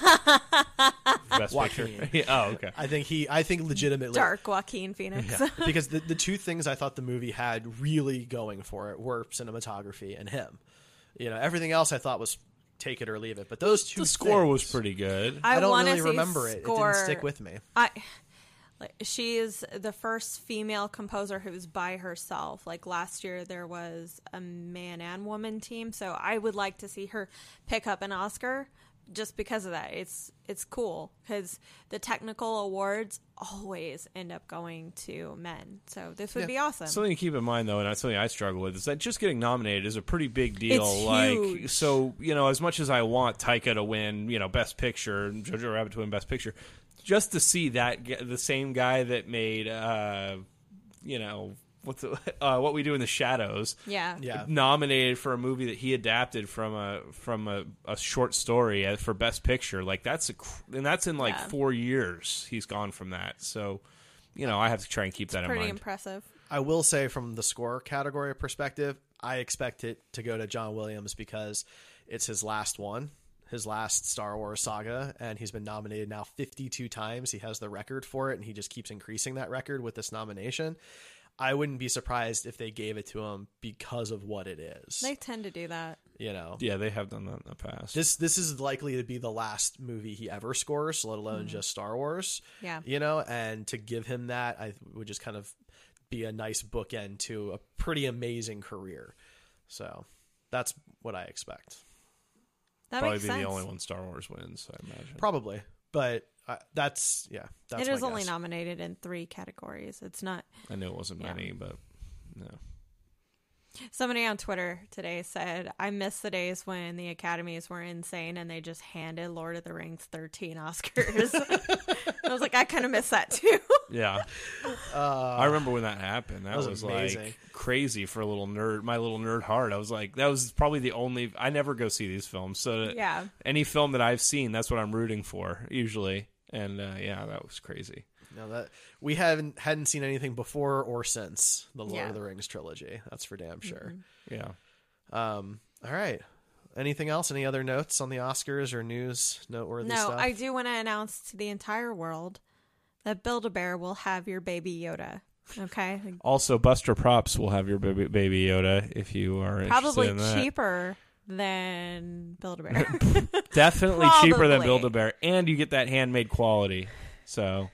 Speaker 4: best picture.
Speaker 2: Joaquin.
Speaker 4: Yeah, oh, okay.
Speaker 2: I think he. I think legitimately.
Speaker 3: Dark Joaquin Phoenix.
Speaker 2: Because the the two things I thought the movie had really going for it were cinematography and him. You know, everything else I thought was take it or leave it. But those two
Speaker 4: The score was
Speaker 2: things,
Speaker 4: pretty good.
Speaker 3: I,
Speaker 2: I don't
Speaker 3: wanna
Speaker 2: really
Speaker 3: see
Speaker 2: remember it. It
Speaker 3: Score.
Speaker 2: didn't stick with me.
Speaker 3: I, like, she is the first female composer who's by herself. Like last year, there was a man and woman team, so I would like to see her pick up an Oscar just because of that. It's it's cool because the technical awards always end up going to men, so this would
Speaker 2: Yeah.
Speaker 3: be awesome.
Speaker 4: Something to keep in mind, though, and that's something I struggle with, is that just getting nominated is a pretty big deal.
Speaker 3: It's
Speaker 4: like,
Speaker 3: huge.
Speaker 4: so you know, as much as I want Taika to win, you know, Best Picture, and Jojo Rabbit to win Best Picture, just to see that g- the same guy that made, uh, you know, what's the, uh, What We Do in the Shadows,
Speaker 3: yeah,
Speaker 2: Yeah.
Speaker 4: nominated for a movie that he adapted from a from a, a short story uh, for Best Picture, like that's a cr- and that's in like
Speaker 3: Yeah.
Speaker 4: four years he's gone from that. So, you know, I have to try and keep that in
Speaker 3: pretty
Speaker 4: mind.
Speaker 3: impressive.
Speaker 2: I will say from the score category perspective, I expect it to go to John Williams because it's his last one. his last Star Wars saga, and he's been nominated now fifty-two times. He has the record for it, and he just keeps increasing that record with this nomination. I wouldn't be surprised if they gave it to him because of what it is.
Speaker 3: They tend to do that.
Speaker 2: You know,
Speaker 4: Yeah, they have done that in the past.
Speaker 2: this this is likely to be the last movie he ever scores, let alone just Star Wars.
Speaker 3: Yeah.
Speaker 2: You know, and to give him that, I would just kind of be a nice bookend to a pretty amazing career. So that's what I expect.
Speaker 3: That
Speaker 4: Probably
Speaker 3: makes
Speaker 4: be
Speaker 3: sense.
Speaker 4: the only one Star Wars wins, I imagine.
Speaker 2: Probably, but uh, that's yeah. That's
Speaker 3: It is
Speaker 2: my
Speaker 3: only
Speaker 2: guess.
Speaker 3: nominated in three categories. It's not.
Speaker 4: I knew it wasn't
Speaker 3: Yeah.
Speaker 4: many, but no.
Speaker 3: Somebody on Twitter today said, I miss the days when the academies were insane and they just handed Lord of the Rings thirteen Oscars. I was like, I kind of miss that too.
Speaker 4: Yeah.
Speaker 2: Uh,
Speaker 4: I remember when that happened. That,
Speaker 2: was
Speaker 4: was,
Speaker 2: amazing.
Speaker 4: like crazy for a little nerd, my little nerd heart. I was like, that was probably the only. I never go see these films, so that
Speaker 3: Yeah.
Speaker 4: any film that I've seen, that's what I'm rooting for usually. And uh, yeah, that was crazy.
Speaker 2: No, that we haven't hadn't seen anything before or since the Lord
Speaker 3: Yeah.
Speaker 2: of the Rings trilogy. That's for damn sure.
Speaker 4: Yeah.
Speaker 2: Um, all right. Anything else? Any other notes on the Oscars or news noteworthy
Speaker 3: No,
Speaker 2: stuff?
Speaker 3: I do want to announce to the entire world that Build-A-Bear will have your baby Yoda. Okay?
Speaker 4: Also, Buster Props will have your baby, baby Yoda if you are
Speaker 3: Probably
Speaker 4: interested in that.
Speaker 3: cheaper than Build-A-Bear.
Speaker 4: Definitely cheaper than
Speaker 3: Probably.
Speaker 4: Build-A-Bear, and you get that handmade quality. So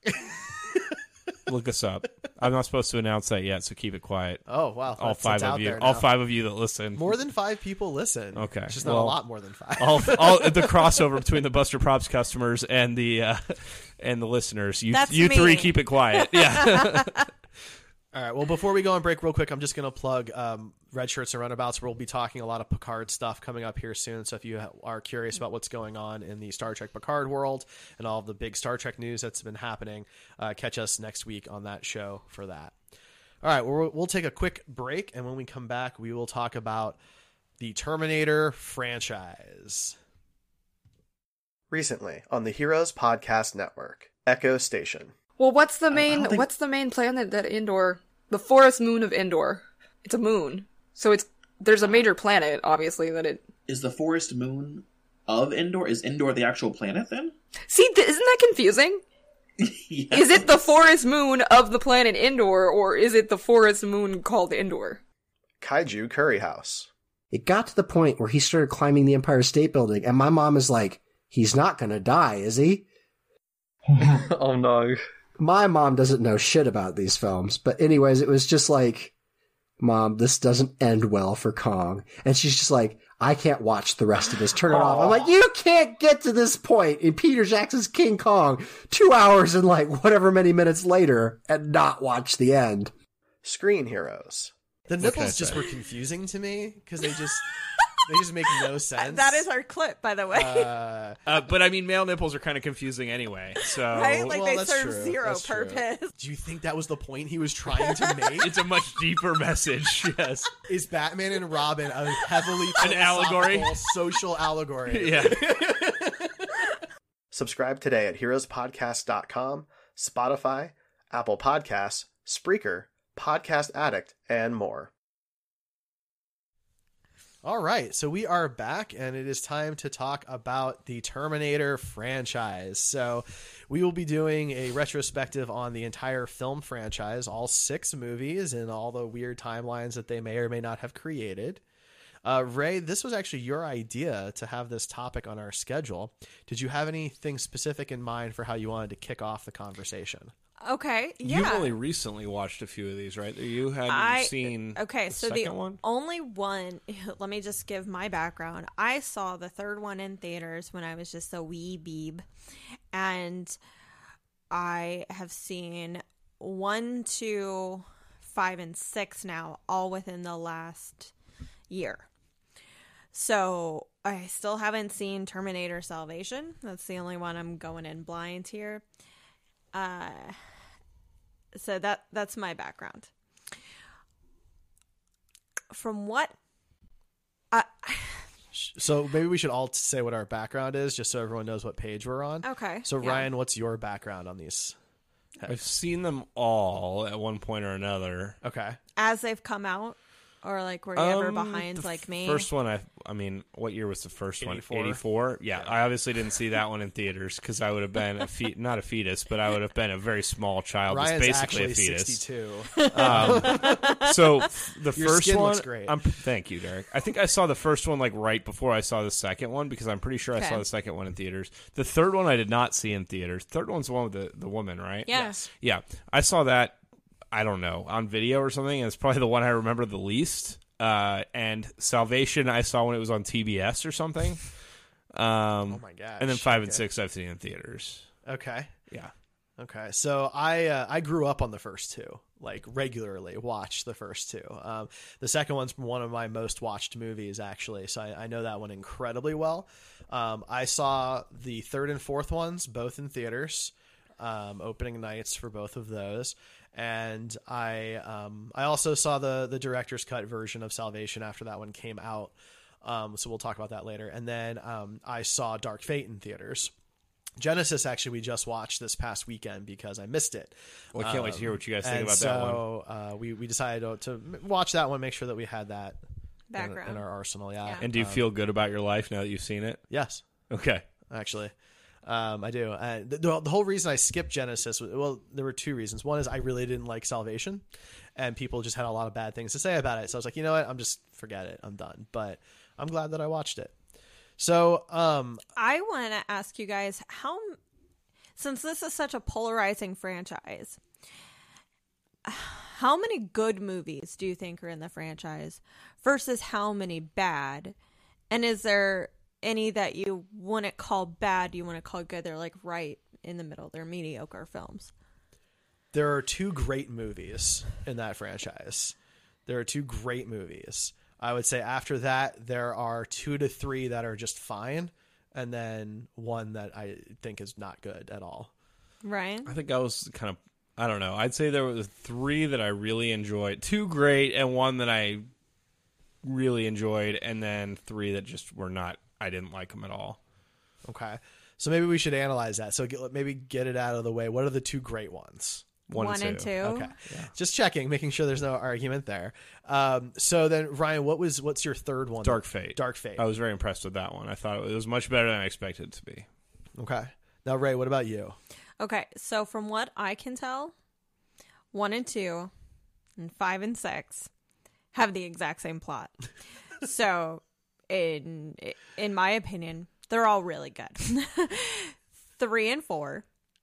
Speaker 4: look us up. I'm not supposed to announce that yet, so keep it quiet.
Speaker 2: Oh wow!
Speaker 4: All
Speaker 2: That's-
Speaker 4: five
Speaker 2: that's
Speaker 4: of
Speaker 2: out
Speaker 4: you,
Speaker 2: there
Speaker 4: all
Speaker 2: now.
Speaker 4: five of you that listen.
Speaker 2: More than five people listen.
Speaker 4: Okay,
Speaker 2: it's just not a
Speaker 4: well,
Speaker 2: lot more than five.
Speaker 4: all, all the crossover between the Buster Props customers and the uh, and the listeners. You
Speaker 3: That's
Speaker 4: you
Speaker 3: me.
Speaker 4: three keep it quiet. Yeah.
Speaker 2: All right. Well, before we go on break, real quick, I'm just going to plug um, Red Shirts and Runabouts. We'll be talking a lot of Picard stuff coming up here soon. So if you ha- are curious about what's going on in the Star Trek Picard world and all of the big Star Trek news that's been happening, uh, catch us next week on that show for that. All right. Well, we'll take a quick break, and when we come back, we will talk about the Terminator franchise. Recently on the Heroes Podcast Network, Echo Station.
Speaker 5: Well, what's the
Speaker 1: I
Speaker 5: main
Speaker 1: don't think-
Speaker 5: what's the main planet that Endor, the forest moon of Endor? It's a moon. So it's there's a major planet obviously that it
Speaker 6: Is the forest moon of Endor? Is Endor the actual planet then?
Speaker 5: See, th- isn't that confusing?
Speaker 6: Yes.
Speaker 5: Is it the forest moon of the planet Endor or is it the forest moon called Endor?
Speaker 2: Kaiju Curry House.
Speaker 7: It got to the point where he started climbing the Empire State Building, and my mom is like, he's not gonna die, is he?
Speaker 8: Oh no.
Speaker 7: My mom doesn't know shit about these films, but anyways, it was just like, Mom, this doesn't end well for Kong. And she's just like, I can't watch the rest of this. Turn it off. I'm like, you can't get to this point in Peter Jackson's King Kong two hours and like whatever many minutes later and not watch the end.
Speaker 2: Screen Heroes. The
Speaker 4: can I
Speaker 2: nipples just
Speaker 4: say?
Speaker 2: were confusing to me because they just they just make no sense.
Speaker 3: That is our clip, by the way.
Speaker 2: Uh,
Speaker 4: uh, but I mean, male nipples are kind of confusing anyway. So
Speaker 3: right? Like
Speaker 2: well,
Speaker 3: they
Speaker 2: that's
Speaker 3: serve
Speaker 2: true.
Speaker 3: zero
Speaker 2: That's true.
Speaker 3: purpose.
Speaker 2: do you think that was the point he was trying to make?
Speaker 4: it's a much deeper message. Yes.
Speaker 2: Is Batman and Robin a heavily
Speaker 4: An allegory?
Speaker 2: philosophical, social allegory?
Speaker 4: Yeah.
Speaker 2: Subscribe today at heroes podcast dot com, Spotify, Apple Podcasts, Spreaker, Podcast Addict, and more. All right, so we are back, and it is time to talk about the Terminator franchise. So we will be doing a retrospective on the entire film franchise, all six movies, and all the weird timelines that they may or may not have created. Uh, Ray, this was actually your idea to have this topic on our schedule. Did you have anything specific in mind for how you wanted to kick off the conversation?
Speaker 3: Okay, yeah.
Speaker 4: You've only recently watched a few of these, right? You hadn't
Speaker 3: I-
Speaker 4: seen
Speaker 3: Okay,
Speaker 4: the
Speaker 3: so the
Speaker 4: second one?
Speaker 3: only one, let me just give my background. I saw the third one in theaters when I was just a wee beeb. And I have seen one, two, five, and six now, all within the last year. So I still haven't seen Terminator Salvation. That's the only one I'm going in blind here. Uh, so that that's my background. From what I
Speaker 2: So maybe we should all say what our background is, just so everyone knows what page we're on.
Speaker 3: okay.
Speaker 2: So
Speaker 3: yeah.
Speaker 2: Ryan, what's your background on these?
Speaker 4: I've seen them all at one point or another.
Speaker 2: Okay.
Speaker 3: As they've come out. Or like were you ever
Speaker 4: Um,
Speaker 3: behind
Speaker 4: the
Speaker 3: like me?
Speaker 4: First one, I I mean, what year was the first
Speaker 2: eighty-four.
Speaker 4: one? eighty-four. Yeah, I obviously didn't see that one in theaters because I would have been a fe- not a fetus, but I would have been a very small child.
Speaker 2: Ryan's
Speaker 4: It's basically
Speaker 2: actually
Speaker 4: a fetus.
Speaker 2: sixty-two.
Speaker 4: Um, so f- the
Speaker 2: Your
Speaker 4: first
Speaker 2: skin
Speaker 4: one,
Speaker 2: looks great.
Speaker 4: I'm, thank you, Derek. I think I saw the first one like right before I saw the second one because I'm pretty sure I
Speaker 3: Okay.
Speaker 4: saw the second one in theaters. The third one I did not see in theaters. Third one's the one with the, the woman, right?
Speaker 3: Yeah.
Speaker 2: Yes.
Speaker 4: Yeah, I saw that. I don't know, on video or something. And it's probably the one I remember the least. Uh, and Salvation I saw when it was on T B S or something. Um,
Speaker 2: Oh my gosh.
Speaker 4: And then five and
Speaker 2: Okay.
Speaker 4: six I've seen in theaters.
Speaker 2: Okay.
Speaker 4: Yeah.
Speaker 2: Okay, so I uh, I grew up on the first two, like regularly watched the first two. Um, the second one's one of my most watched movies, actually, so I, I know that one incredibly well. Um, I saw the third and fourth ones both in theaters, um, opening nights for both of those, and I um, I also saw the the director's cut version of Salvation after that one came out. Um, so we'll talk about that later, and then um, I saw Dark Fate in theaters. Genesis, actually, we just watched this past weekend because I missed it.
Speaker 4: Well, I can't wait to hear what you guys think
Speaker 2: And
Speaker 4: about that one.
Speaker 2: so uh, we, we decided to, to watch that one, make sure that we had that in,
Speaker 3: Background.
Speaker 2: in our arsenal. Yeah.
Speaker 3: Yeah.
Speaker 4: And do you
Speaker 2: Um,
Speaker 4: feel good about your life now that you've seen it?
Speaker 2: Yes,
Speaker 4: Okay.
Speaker 2: actually. Um, I do. Uh, the, the whole reason I skipped Genesis, was- well, there were two reasons. One is I really didn't like Salvation, and people just had a lot of bad things to say about it. So I was like, you know what? I'm just, forget it. I'm done. But I'm glad that I watched it. So, um,
Speaker 3: I want to ask you guys how, since this is such a polarizing franchise, how many good movies do you think are in the franchise versus how many bad? And is there any that you wouldn't call bad, you want to call good? They're like right in the middle. They're mediocre films.
Speaker 2: there are two great movies in that franchise. There are two great movies. I would say after that, there are two to three that are just fine, and then one that I think is not good at all.
Speaker 3: Ryan?
Speaker 4: I think I was kind of, I don't know. I'd say there were three that I really enjoyed. Two great and one that I really enjoyed, and then three that just were not, I didn't like them at all.
Speaker 2: Okay. So maybe we should analyze that. So get, maybe get it out of the way. What are the two great ones?
Speaker 4: One,
Speaker 3: One and two.
Speaker 2: Okay. Just checking, making sure there's no argument there. Um, so then, Ryan, what was what's your third one?
Speaker 4: Dark Fate.
Speaker 2: Dark Fate.
Speaker 4: I was very impressed with that one. I thought it was much better than I expected it to be.
Speaker 2: Okay. Now, Ray, what about you?
Speaker 3: Okay, so from what I can tell, one and two and five and six have the exact same plot. So, in in my opinion, they're all really good. Three and four.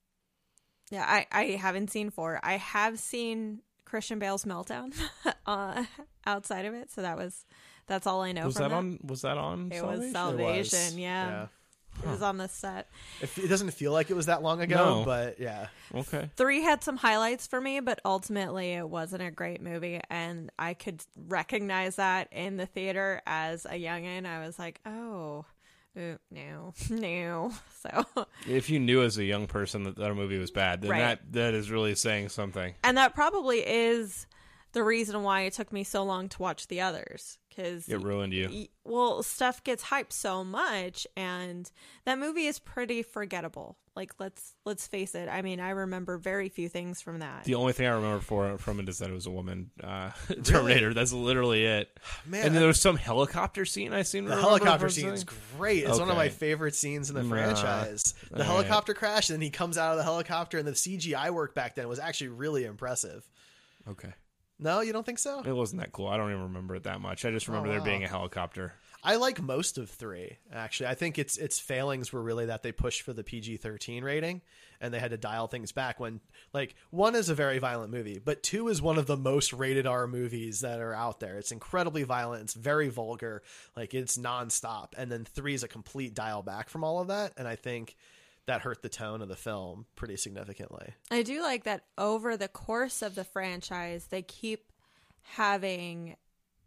Speaker 3: Yeah, I, I haven't seen four. I have seen Christian Bale's Meltdown uh, outside of it, so that was that's all I know.
Speaker 4: Was
Speaker 3: from
Speaker 4: that,
Speaker 3: that
Speaker 4: on? Was that on?
Speaker 3: It
Speaker 4: Salvation?
Speaker 3: was
Speaker 2: It
Speaker 3: Salvation.
Speaker 2: was.
Speaker 3: Yeah, it was on the set.
Speaker 2: It, it doesn't feel like it was that long ago,
Speaker 4: No.
Speaker 2: but yeah.
Speaker 4: Okay.
Speaker 3: Three had some highlights for me, but ultimately it wasn't a great movie, and I could recognize that in the theater as a youngin'. I was like, oh, uh, no, no. So,
Speaker 4: If you knew as a young person that that movie was bad, then
Speaker 3: Right.
Speaker 4: that that is really saying something.
Speaker 3: and that probably is the reason why it took me so long to watch the others, because
Speaker 4: It ruined you.
Speaker 3: well, stuff gets hyped so much, and that movie is pretty forgettable. Like, let's let's face it. I mean, I remember very few things from that.
Speaker 4: The only thing I remember for, from it is that it was a woman uh, Terminator. That's literally it.
Speaker 2: Man,
Speaker 4: and then there was some helicopter scene I seem to
Speaker 2: the
Speaker 4: remember
Speaker 2: helicopter
Speaker 4: from
Speaker 2: scene is
Speaker 4: something.
Speaker 2: great. It's one of
Speaker 4: Okay.
Speaker 2: my favorite scenes in the
Speaker 4: Nah.
Speaker 2: franchise. The
Speaker 4: All
Speaker 2: helicopter crash, and then he comes out of the helicopter, and the C G I work back then was actually really impressive.
Speaker 4: Okay.
Speaker 2: No, you don't think so?
Speaker 4: It wasn't that cool. I don't even remember it that much. I just remember
Speaker 2: Oh,
Speaker 4: there
Speaker 2: wow.
Speaker 4: being a helicopter.
Speaker 2: I like most of three, actually. I think its its failings were really that they pushed for the P G thirteen rating, and they had to dial things back when, like, one is a very violent movie, but two is one of the most rated R movies that are out there. It's incredibly violent. It's very vulgar. Like, it's nonstop. And then three is a complete dial back from all of that, and I think that hurt the tone of the film pretty significantly.
Speaker 3: I do like that over the course of the franchise, they keep having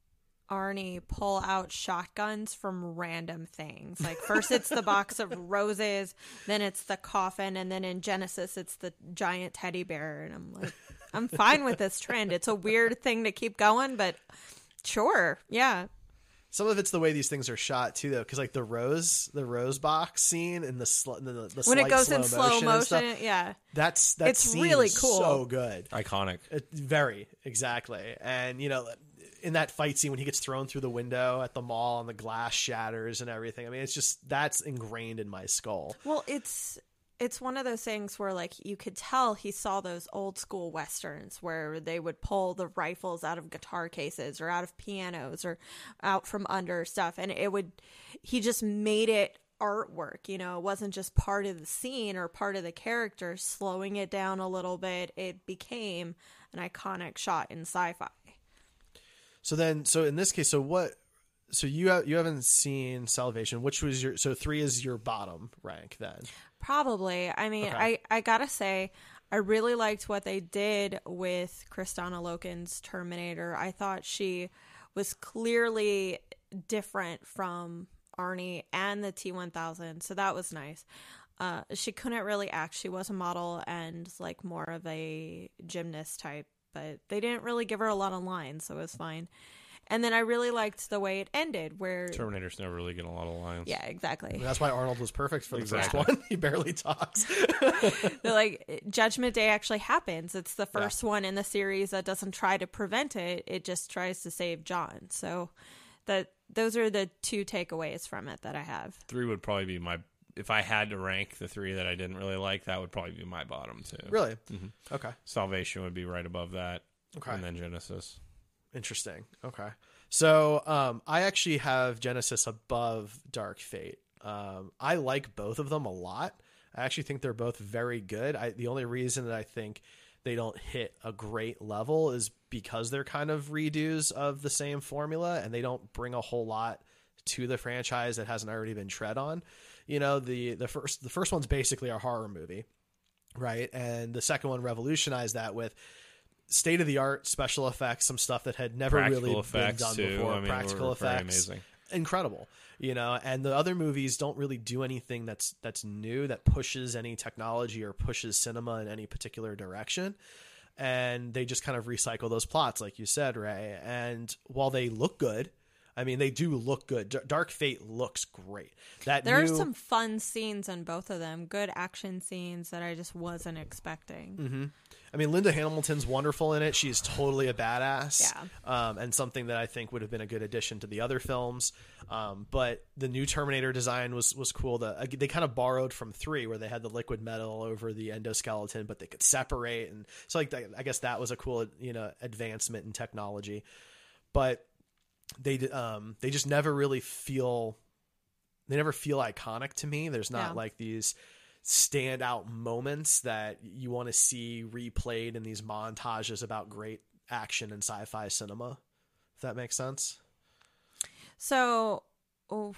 Speaker 3: Arnie pull out shotguns from random things. Like, first it's the box of roses, then it's the coffin, and then in Genesis it's the giant teddy bear. And I'm like, I'm fine with this trend. It's a weird thing to keep going, but sure, yeah.
Speaker 2: Some of it's the way these things are shot too, though, because like the rose, the rose box scene and the sl- the, the
Speaker 3: When it
Speaker 2: slight
Speaker 3: goes
Speaker 2: slow
Speaker 3: in slow
Speaker 2: motion, and stuff,
Speaker 3: motion, yeah.
Speaker 2: that's that
Speaker 3: It's
Speaker 2: scene
Speaker 3: really
Speaker 2: is
Speaker 3: cool.
Speaker 2: so good.
Speaker 4: Iconic.
Speaker 2: It, very exactly, and you know, in that fight scene when he gets thrown through the window at the mall and the glass shatters and everything. I mean, it's just that's ingrained in my skull.
Speaker 3: Well, it's it's one of those things where like you could tell he saw those old school westerns where they would pull the rifles out of guitar cases or out of pianos or out from under stuff, and it would he just made it artwork. You know, it wasn't just part of the scene or part of the character. Slowing it down a little bit, it became an iconic shot in sci-fi.
Speaker 2: So then, so in this case, so what? So you have, you haven't seen Salvation, which was your so three is your bottom rank then.
Speaker 3: Probably. I mean,
Speaker 2: Okay.
Speaker 3: I, I gotta say, I really liked what they did with Kristanna Loken's Terminator. I thought she was clearly different from Arnie and the T one thousand, so that was nice. Uh, she couldn't really act. She was a model and like more of a gymnast type, but they didn't really give her a lot of lines, so it was fine. And then I really liked the way it ended, where
Speaker 4: Terminator's never really getting a lot of lines.
Speaker 3: yeah, exactly.
Speaker 2: And that's why Arnold was perfect for the
Speaker 4: Exactly.
Speaker 2: first one. He barely talks.
Speaker 3: They're like, Judgment Day actually happens. It's the first one in the series that doesn't try to prevent it. It just tries to save John. So that those are the two takeaways from it that I have.
Speaker 4: Three would probably be my. If I had to rank the three that I didn't really like, that would probably be my bottom too.
Speaker 2: Really?
Speaker 4: Mhm.
Speaker 2: Okay.
Speaker 4: Salvation would be right above that.
Speaker 2: Okay.
Speaker 4: And then Genesis.
Speaker 2: Interesting. Okay. So um, I actually have Genesis above Dark Fate. Um, I like both of them a lot. I actually think they're both very good. I, the only reason that I think they don't hit a great level is because they're kind of redos of the same formula and they don't bring a whole lot to the franchise that hasn't already been tread on. You know, the, the first the first one's basically a horror movie, right? And the second one revolutionized that with state of the art special effects, some stuff that had never
Speaker 4: Practical
Speaker 2: really
Speaker 4: effects
Speaker 2: been done
Speaker 4: too.
Speaker 2: before.
Speaker 4: I mean,
Speaker 2: Practical
Speaker 4: were very
Speaker 2: effects,
Speaker 4: amazing.
Speaker 2: incredible. You know, and the other movies don't really do anything that's that's new that pushes any technology or pushes cinema in any particular direction. And they just kind of recycle those plots, like you said, Ray. And while they look good, I mean, they do look good. D- Dark Fate looks great. That
Speaker 3: There
Speaker 2: new...
Speaker 3: are some fun scenes in both of them. Good action scenes that I just wasn't expecting.
Speaker 2: Mm-hmm. I mean, Linda Hamilton's wonderful in it. She's totally a badass.
Speaker 3: Yeah.
Speaker 2: Um, and something that I think would have been a good addition to the other films. Um, but the new Terminator design was was cool. The, they kind of borrowed from three, where they had the liquid metal over the endoskeleton, but they could separate. And so, like, I guess that was a cool, you know, advancement in technology. But they um, they just never really feel they never feel iconic to me. There's not
Speaker 3: Yeah.
Speaker 2: like these standout moments that you want to see replayed in these montages about great action and sci-fi cinema, if that makes sense.
Speaker 3: So, oh,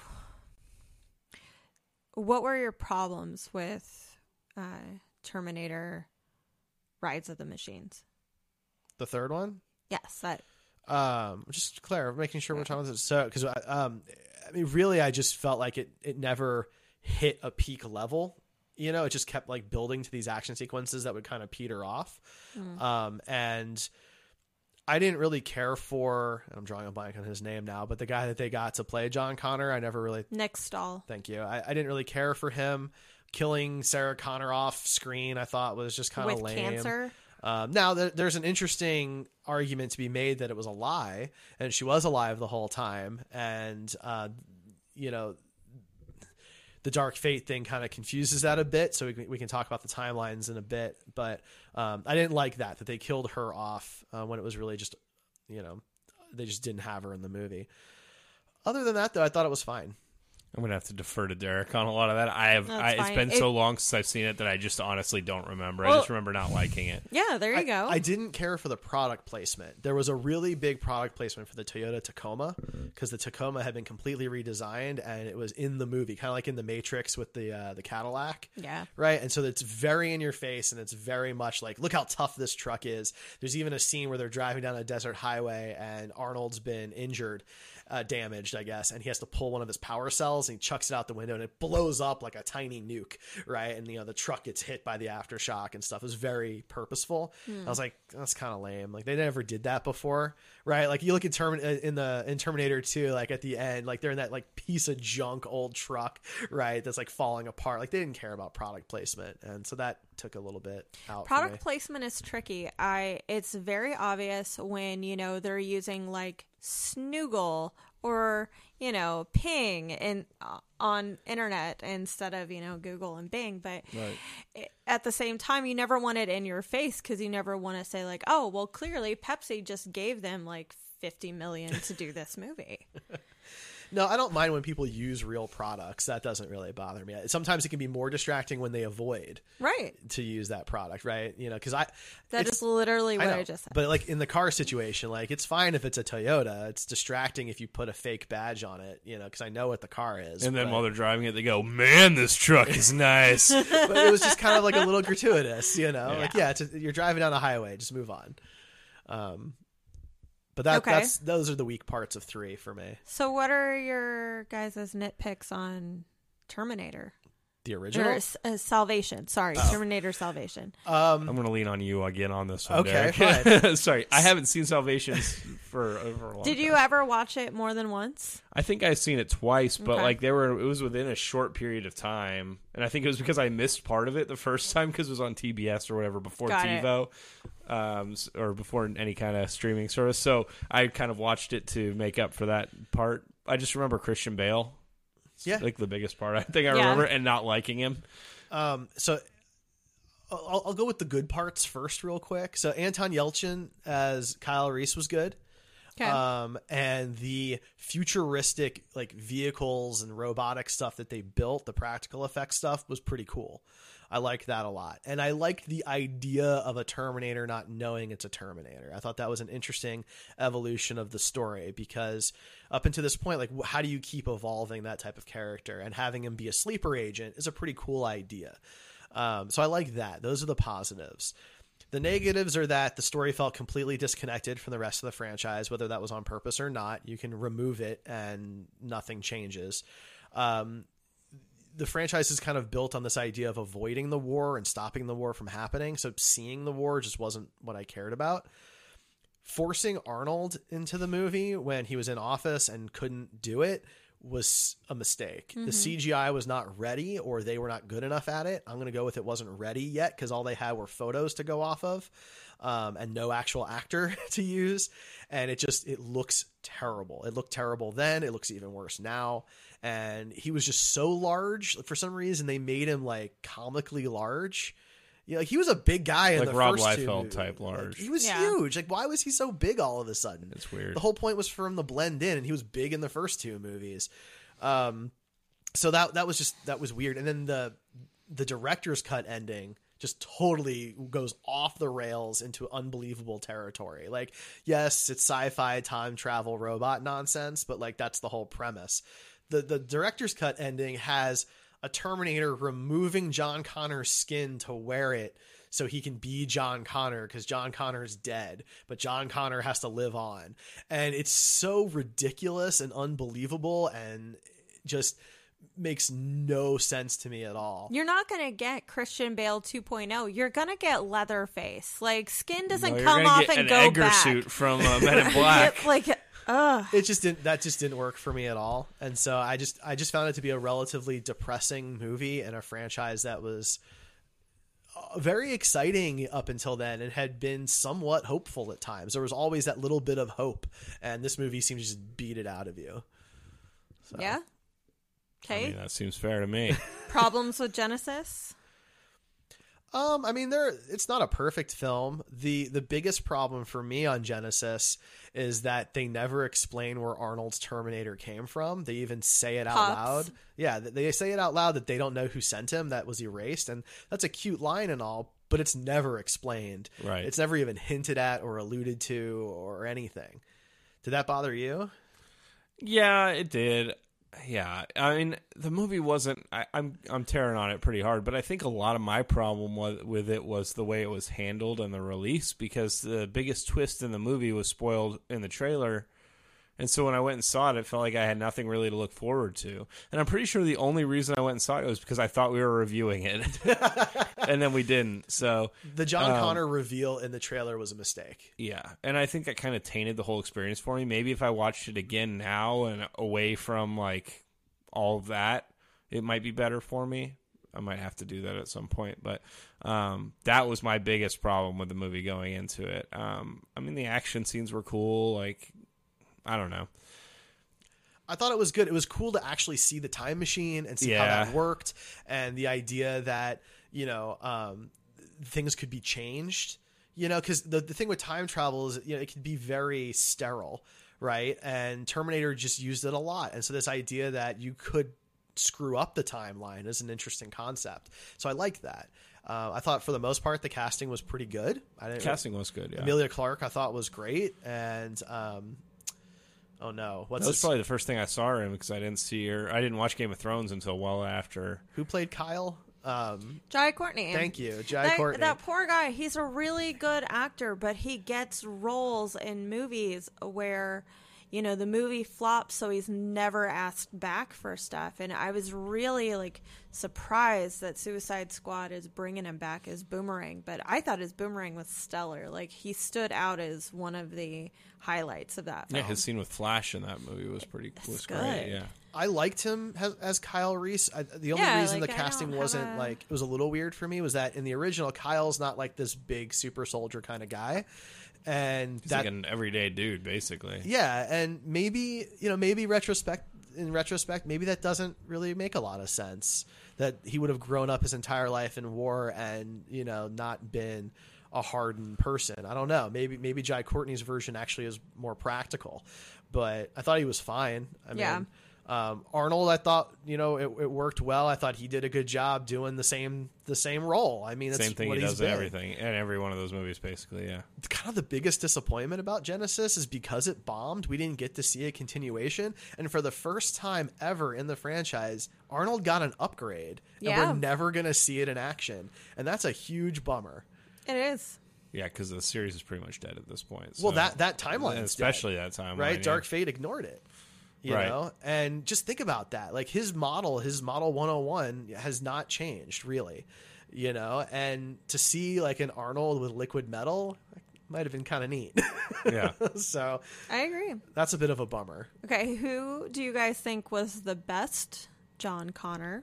Speaker 3: what were your problems with uh, Terminator Rise of the Machines?
Speaker 2: The third one,
Speaker 3: Yes, that
Speaker 2: um, just Claire, making sure we're talking about this. So, because um, I mean, really, I just felt like it it never hit a peak level. You know, it just kept like building to these action sequences that would kind of peter off.
Speaker 3: Mm.
Speaker 2: Um, and I didn't really care for, I'm drawing a blank on his name now, but the guy that they got to play John Connor, I never really,
Speaker 3: Nick Stahl.
Speaker 2: thank you. I, I didn't really care for him. Killing Sarah Connor off screen, I thought was just kind of
Speaker 3: With
Speaker 2: lame.
Speaker 3: cancer.
Speaker 2: Um, now, there, there's an interesting argument to be made that it was a lie, and she was alive the whole time. And, uh, you know, the Dark Fate thing kind of confuses that a bit, so we can, we can talk about the timelines in a bit. But um, I didn't like that, that they killed her off uh, when it was really just, you know, they just didn't have her in the movie. Other than that, though, I thought it was fine.
Speaker 4: I'm gonna have to defer to Derek on a lot of that. I have.
Speaker 3: That's
Speaker 4: I, it's
Speaker 3: fine.
Speaker 4: been
Speaker 3: It-
Speaker 4: so long since I've seen it that I just honestly don't remember. I
Speaker 3: Well-
Speaker 4: just remember not liking it.
Speaker 3: Yeah, there you
Speaker 2: I,
Speaker 3: go.
Speaker 2: I didn't care for the product placement. There was a really big product placement for the Toyota Tacoma because the Tacoma had been completely redesigned and it was in the movie, kind of like in The Matrix with the uh, the Cadillac.
Speaker 3: Yeah.
Speaker 2: Right. And so it's very in your face and it's very much like, look how tough this truck is. There's even a scene where they're driving down a desert highway and Arnold's been injured, uh, damaged, I guess, and he has to pull one of his power cells and he chucks it out the window and it blows up like a tiny nuke. Right. And, you know, the truck gets hit by the aftershock and stuff. It was very purposeful. I was like, that's kind of lame. Like they never did that before. Right. Like you look at Termin in the in Terminator two, like at the end, like they're in that like piece of junk old truck, right, that's like falling apart. Like they didn't care about product placement, and so that took a little bit out.
Speaker 3: Product
Speaker 2: for me.
Speaker 3: placement is tricky. I it's very obvious when, you know, they're using like Snoogle or, you know, Ping in uh, on internet instead of, you know, Google and Bing, but
Speaker 4: Right.
Speaker 3: it, at the same time you never want it in your face because you never want to say like, oh, well, clearly Pepsi just gave them like fifty million to do this movie.
Speaker 2: No, I don't mind when people use real products. That doesn't really bother me. Sometimes it can be more distracting when they avoid
Speaker 3: Right.
Speaker 2: to use that product, right? You know, because I
Speaker 3: That
Speaker 2: it's-
Speaker 3: is literally what I,
Speaker 2: know,
Speaker 3: just said.
Speaker 2: But like in the car situation, like it's fine if it's a Toyota. It's distracting if you put a fake badge on it, you know, because I know what the car is.
Speaker 4: And then
Speaker 2: but,
Speaker 4: while they're driving it, they go, "Man, this truck is nice."
Speaker 2: but it was just kind of like a little gratuitous, you know,
Speaker 4: Yeah.
Speaker 2: like yeah, it's a, you're driving down a highway, just move on. Um, but that
Speaker 3: Okay.
Speaker 2: that's those are the weak parts of three for me.
Speaker 3: So what are your guys' nitpicks on Terminator?
Speaker 2: The
Speaker 3: Or
Speaker 2: original.
Speaker 3: uh, Salvation. Sorry,
Speaker 2: Oh.
Speaker 3: Terminator Salvation.
Speaker 2: Um,
Speaker 4: I'm going to lean on you again on this one.
Speaker 2: Okay,
Speaker 4: Derek. Sorry, I haven't seen Salvations for over a long
Speaker 3: Did
Speaker 4: time.
Speaker 3: you ever watch it more than once?
Speaker 4: I think I've seen it twice, but
Speaker 3: Okay.
Speaker 4: like they were, it was within a short period of time, and I think it was because I missed part of it the first time because it was on T B S or whatever before
Speaker 3: Got it.
Speaker 4: TiVo, um, s- or before any kind of streaming service. So I kind of watched it to make up for that part. I just remember Christian Bale. It's
Speaker 2: Yeah.
Speaker 4: like the biggest part I think I
Speaker 3: Yeah.
Speaker 4: remember, and not liking him.
Speaker 2: Um, so I'll, I'll go with the good parts first, real quick. So Anton Yelchin as Kyle Reese was good.
Speaker 3: Okay.
Speaker 2: Um, and the futuristic like vehicles and robotic stuff that they built, the practical effects stuff was pretty cool. I liked that a lot. And I liked the idea of a Terminator not knowing it's a Terminator. I thought that was an interesting evolution of the story because up until this point, like, wh- how do you keep evolving that type of character? And having him be a sleeper agent is a pretty cool idea. Um, so I like that. Those are the positives. The negatives are that the story felt completely disconnected from the rest of the franchise, whether that was on purpose or not. You can remove it and nothing changes. Um, the franchise is kind of built on this idea of avoiding the war and stopping the war from happening. So seeing the war just wasn't what I cared about. Forcing Arnold into the movie when he was in office and couldn't do it was a mistake. The C G I was not ready, or they were not good enough at it. I'm going to go with it wasn't ready yet because all they had were photos to go off of um, and no actual actor to use. And it just, it looks terrible. It looked terrible then. It looks even worse now. And he was just so large. For some reason, they made him like comically large. Yeah, like he was a big guy in
Speaker 4: Like
Speaker 2: the
Speaker 4: Rob
Speaker 2: first two
Speaker 4: Liefeld
Speaker 2: movies.
Speaker 4: type
Speaker 2: Like,
Speaker 4: large.
Speaker 2: he was
Speaker 3: Yeah.
Speaker 2: huge. Like, why was he so big all of a sudden?
Speaker 4: It's weird.
Speaker 2: The whole point was for him to blend in, and he was big in the first two movies. Um, so that that was just that was weird. And then the the director's cut ending just totally goes off the rails into unbelievable territory. Like, yes, it's sci-fi time travel robot nonsense, but like that's the whole premise. The the director's cut ending has a Terminator removing John Connor's skin to wear it so he can be John Connor because John Connor is dead, but John Connor has to live on. And it's so ridiculous and unbelievable and just makes no sense to me at all.
Speaker 3: You're not going to get Christian Bale two point oh. You're going to get Leatherface. Like, skin doesn't
Speaker 4: No, you're
Speaker 3: come
Speaker 4: gonna
Speaker 3: off
Speaker 4: get
Speaker 3: and
Speaker 4: an
Speaker 3: go
Speaker 4: Edgar
Speaker 3: back.
Speaker 4: suit from uh, Men in Black.
Speaker 3: like, ugh.
Speaker 2: It just didn't that just didn't work for me at all. And so I just I just found it to be a relatively depressing movie and a franchise that was uh, very exciting up until then and had been somewhat hopeful at times. There was always that little bit of hope, and this movie seemed to just beat it out of you. So.
Speaker 3: Yeah?
Speaker 4: I
Speaker 3: Okay.
Speaker 4: mean, that seems fair to me.
Speaker 3: Problems with Genesis?
Speaker 2: Um, I mean, there it's not a perfect film. The the biggest problem for me on Genesis is that they never explain where Arnold's Terminator came from. They even say it out
Speaker 3: Pops.
Speaker 2: loud. Yeah, th- they say it out loud that they don't know who sent him, that was erased, and that's a cute line and all, but it's never explained.
Speaker 4: Right.
Speaker 2: It's never even hinted at or alluded to or anything. Did that bother you?
Speaker 4: Yeah, it did. Yeah, I mean, the movie wasn't. I, I'm I'm tearing on it pretty hard, but I think a lot of my problem was, with it was the way it was handled and the release, because the biggest twist in the movie was spoiled in the trailer, and so when I went and saw it, it felt like I had nothing really to look forward to. And I'm pretty sure the only reason I went and saw it was because I thought we were reviewing it, and then we didn't. So
Speaker 2: The John
Speaker 4: Um,
Speaker 2: Connor reveal in the trailer was a mistake.
Speaker 4: yeah, and I think that kind of tainted the whole experience for me. Maybe if I watched it again now and away from like all of that, it might be better for me. I might have to do that at some point. But um, that was my biggest problem with the movie going into it. Um, I mean, the action scenes were cool. Like, I don't know.
Speaker 2: I thought it was good. It was cool to actually see the time machine and see how
Speaker 4: Yeah.
Speaker 2: that worked, and the idea that, you know, um, things could be changed, you know, because the, the thing with time travel is, you know, it can be very sterile, right? And Terminator just used it a lot. And so this idea that you could screw up the timeline is an interesting concept. So I liked that. Uh, I thought for the most part, the casting was pretty good. I didn't,
Speaker 4: Casting was good, yeah.
Speaker 2: Emilia Clarke, I thought was great. And, um, oh no, what's
Speaker 4: That was
Speaker 2: this?
Speaker 4: probably the first thing I saw her in because I didn't see her. I didn't watch Game of Thrones until well after.
Speaker 2: Who played Kyle? Um,
Speaker 3: Jai Courtney.
Speaker 2: thank you, Jai
Speaker 3: That,
Speaker 2: Courtney.
Speaker 3: that poor guy, he's a really good actor, but he gets roles in movies where, you know, the movie flops, so he's never asked back for stuff. And I was really, like, surprised that Suicide Squad is bringing him back as Boomerang, but I thought his Boomerang was stellar. Like, he stood out as one of the highlights of that film.
Speaker 4: Yeah, his scene with Flash in that movie was pretty was
Speaker 3: It's
Speaker 4: great.
Speaker 3: good.
Speaker 4: Yeah.
Speaker 2: I liked him as, as Kyle Reese. I, the only
Speaker 3: Yeah,
Speaker 2: reason
Speaker 3: like,
Speaker 2: the
Speaker 3: I
Speaker 2: casting
Speaker 3: don't have
Speaker 2: wasn't
Speaker 3: a-
Speaker 2: like it was a little weird for me was that in the original, Kyle's not like this big super soldier kind of guy, and
Speaker 4: He's
Speaker 2: that
Speaker 4: like an everyday dude, basically.
Speaker 2: yeah, and maybe you know maybe retrospect in retrospect maybe that doesn't really make a lot of sense that he would have grown up his entire life in war and you know not been a hardened person. I don't know. Maybe maybe Jai Courtney's version actually is more practical, but I thought he was fine. I
Speaker 3: Yeah.
Speaker 2: mean, um, Arnold, I thought you know it, it worked well. I thought he did a good job doing the same the same role. I mean, that's
Speaker 4: Same thing
Speaker 2: what
Speaker 4: he
Speaker 2: he's
Speaker 4: does in
Speaker 2: been.
Speaker 4: everything, in every one of those movies, basically, yeah.
Speaker 2: Kind of the biggest disappointment about Genesis is because it bombed, we didn't get to see a continuation. And for the first time ever in the franchise, Arnold got an upgrade. And
Speaker 3: Yeah.
Speaker 2: we're never going to see it in action. And that's a huge bummer.
Speaker 3: It is.
Speaker 4: Yeah, because the series is pretty much dead at this point.
Speaker 2: Well,
Speaker 4: so-
Speaker 2: that, that timeline,
Speaker 4: especially that timeline,
Speaker 2: right?
Speaker 4: yeah.
Speaker 2: Dark Fate ignored it. You
Speaker 4: Right.
Speaker 2: know, and just think about that. Like his model, his model one oh one has not changed really, you know, and to see like an Arnold with liquid metal might have been kind of neat.
Speaker 4: Yeah.
Speaker 2: So
Speaker 3: I agree.
Speaker 2: that's a bit of a bummer.
Speaker 3: Okay, who do you guys think was the best John Connor?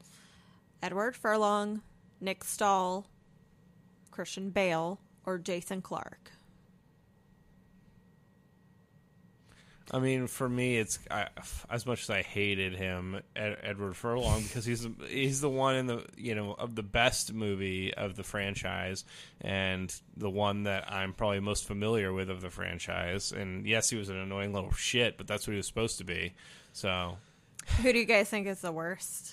Speaker 3: Edward Furlong, Nick Stahl, Christian Bale, or Jason Clarke?
Speaker 4: I mean, for me, it's I, as much as I hated him, Ed, Edward Furlong, because he's he's the one in the you know of the best movie of the franchise, and the one that I'm probably most familiar with of the franchise. And yes, he was an annoying little shit, but that's what he was supposed to be. So,
Speaker 3: Who do you guys think is the worst?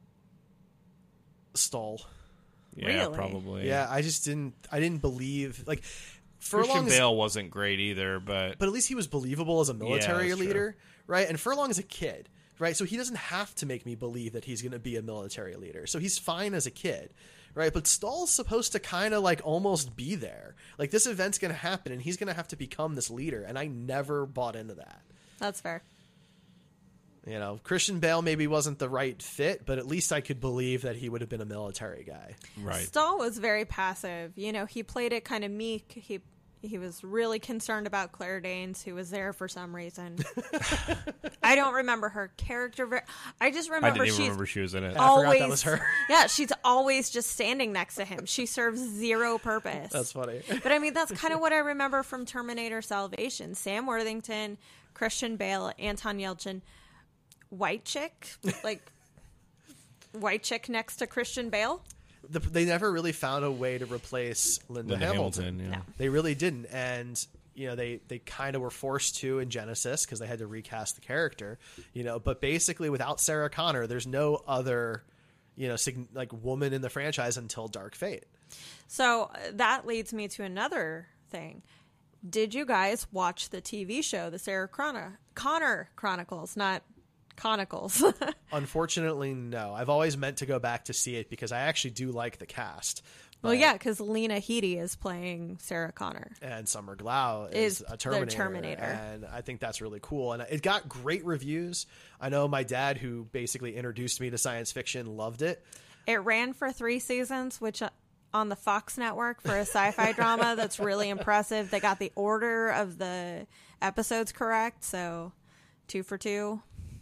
Speaker 2: Stall.
Speaker 4: yeah,
Speaker 3: Really?
Speaker 4: probably.
Speaker 2: Yeah, I just didn't. I didn't believe like
Speaker 4: Christian
Speaker 2: Furlong's,
Speaker 4: Bale wasn't great either, but
Speaker 2: but at least he was believable as a military
Speaker 4: that's true.
Speaker 2: leader, right? And Furlong is a kid, right? So he doesn't have to make me believe that he's going to be a military leader. So he's fine as a kid, right? But Stahl's supposed to kind of like almost be there. Like this event's going to happen, and he's going to have to become this leader. And I never bought into that.
Speaker 3: That's fair.
Speaker 2: You know, Christian Bale maybe wasn't the right fit, but at least I could believe that he would have been a military guy.
Speaker 4: right.
Speaker 3: Stahl was very passive. You know, he played it kind of meek. He he was really concerned about Claire Danes, who was there for some reason. I don't remember her character. Very, I just
Speaker 4: I
Speaker 3: remember
Speaker 4: didn't even
Speaker 3: she's
Speaker 4: remember she was in it.
Speaker 2: I
Speaker 3: always
Speaker 2: forgot that was her.
Speaker 3: yeah, she's always just standing next to him. She serves zero purpose.
Speaker 2: That's funny.
Speaker 3: But I mean, that's kind of what I remember from Terminator Salvation. Sam Worthington, Christian Bale, Anton Yelchin, white chick, like white chick next to Christian Bale.
Speaker 2: The, they never really found a way to replace Linda,
Speaker 4: Linda
Speaker 2: Hamilton.
Speaker 4: Hamilton, yeah.
Speaker 3: No.
Speaker 2: They really didn't, and you know they they kind of were forced to in Genesis because they had to recast the character. You know, but basically without Sarah Connor, there's no other you know sig- like woman in the franchise until Dark Fate.
Speaker 3: So uh, that leads me to another thing. Did you guys watch the T V show, the Sarah Connor, Connor Chronicles, not Chronicles?
Speaker 2: Unfortunately, no. I've always meant to go back to see it because I actually do like the cast.
Speaker 3: Well,
Speaker 2: but-
Speaker 3: yeah, because Lena Headey is playing Sarah Connor.
Speaker 2: and Summer Glau is,
Speaker 3: Is
Speaker 2: a
Speaker 3: the
Speaker 2: Terminator,
Speaker 3: Terminator.
Speaker 2: and I think that's really cool. And it got great reviews. I know my dad, who basically introduced me to science fiction, loved it.
Speaker 3: It ran for three seasons, which uh, on the Fox network for a sci-fi drama, that's really impressive. They got the order of the episodes correct, so two for two.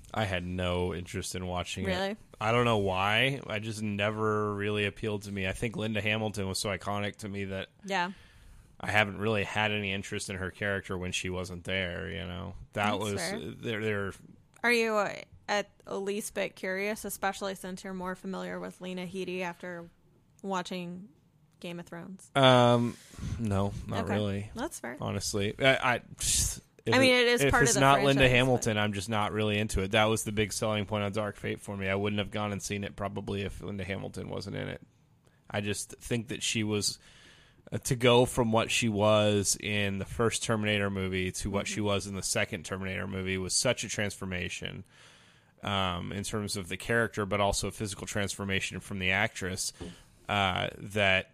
Speaker 4: I had no interest in watching
Speaker 3: Really?
Speaker 4: it. I don't know why. I just never really appealed to me. I think Linda Hamilton was so iconic to me that
Speaker 3: Yeah.
Speaker 4: I haven't really had any interest in her character when she wasn't there. You know, that
Speaker 3: That's
Speaker 4: was
Speaker 3: fair.
Speaker 4: they're, they're
Speaker 3: Are you uh, at least bit curious, especially since you're more familiar with Lena Headey after watching Game of Thrones?
Speaker 4: um no, not
Speaker 3: Okay.
Speaker 4: really.
Speaker 3: That's fair.
Speaker 4: Honestly, I. I If
Speaker 3: I mean, it is
Speaker 4: if
Speaker 3: part of
Speaker 4: it's
Speaker 3: the
Speaker 4: not Linda
Speaker 3: franchise,
Speaker 4: Hamilton, I'm just not really into it. That was the big selling point on Dark Fate for me. I wouldn't have gone and seen it probably if Linda Hamilton wasn't in it. I just think that she was uh, to go from what she was in the first Terminator movie to what
Speaker 3: Mm-hmm.
Speaker 4: she was in the second Terminator movie was such a transformation um, in terms of the character, but also a physical transformation from the actress uh, that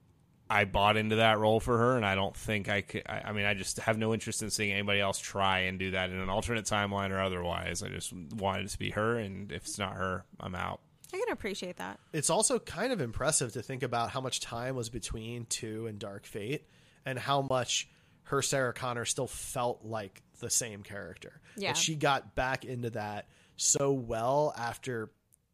Speaker 4: I bought into that role for her, and I don't think I could. I, I mean, I just have no interest in seeing anybody else try and do that in an alternate timeline or otherwise. I just wanted it to be her, and if it's not her, I'm out.
Speaker 3: I can appreciate that.
Speaker 2: It's also kind of impressive to think about how much time was between two and Dark Fate, and how much her Sarah Connor still felt like the same character.
Speaker 3: Yeah.
Speaker 2: That she got back into that so well after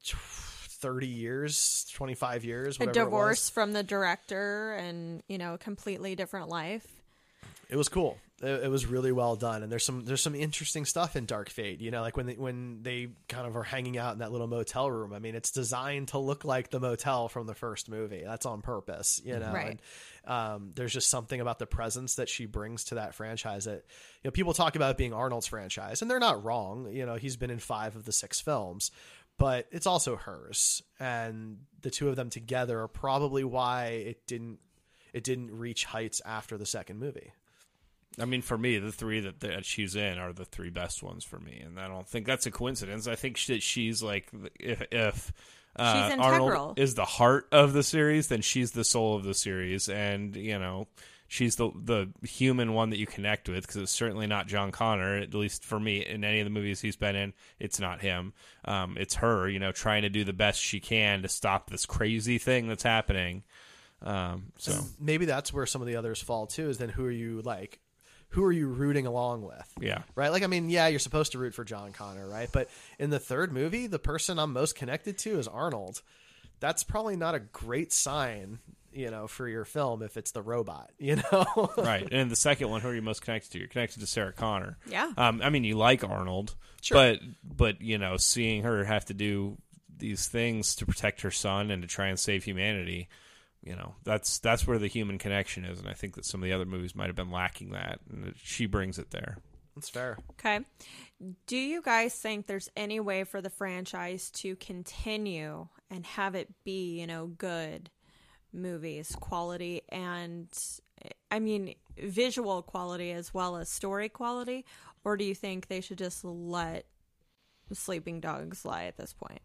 Speaker 2: thirty years, twenty-five years,
Speaker 3: A
Speaker 2: whatever it was.
Speaker 3: divorce from the director and, you know, a completely different life.
Speaker 2: It was cool. It, it was really well done, and there's some there's some interesting stuff in Dark Fate. You know, like when they, when they kind of are hanging out in that little motel room. I mean, it's designed to look like the motel from the first movie. That's on purpose. You know,
Speaker 3: Right.
Speaker 2: and, um, there's just something about the presence that she brings to that franchise that, you know, people talk about it being Arnold's franchise, and they're not wrong. You know, he's been in five of the six films, but it's also hers, and the two of them together are probably why it didn't it didn't reach heights after the second movie.
Speaker 4: I mean, for me, the three that, that she's in are the three best ones for me, and I don't think that's a coincidence. I think that she's like, if if uh,
Speaker 3: She's
Speaker 4: Arnold
Speaker 3: integral.
Speaker 4: is the heart of the series, then she's the soul of the series, and you know, she's the the human one that you connect with, because it's certainly not John Connor. At least for me, in any of the movies he's been in, it's not him. Um, it's her, you know, trying to do the best she can to stop this crazy thing that's happening. Um, so
Speaker 2: And maybe that's where some of the others fall too, is then who are you like who are you rooting along with?
Speaker 4: yeah.
Speaker 2: Right? Like, I mean, yeah, you're supposed to root for John Connor, right? But in the third movie, the person I'm most connected to is Arnold. That's probably not a great sign, you know, for your film if it's the robot, you know?
Speaker 4: Right. And in the second one, who are you most connected to? You're connected to Sarah Connor.
Speaker 3: Yeah.
Speaker 4: Um, I mean, you like Arnold,
Speaker 2: Sure.
Speaker 4: but but you know, seeing her have to do these things to protect her son and to try and save humanity, you know, that's that's where the human connection is, and I think that some of the other movies might have been lacking that, and she brings it there.
Speaker 2: That's fair.
Speaker 3: Okay. Do you guys think there's any way for the franchise to continue and have it be, you know, good movies, quality, and I mean, visual quality as well as story quality? Or do you think they should just let Sleeping Dogs lie at this point?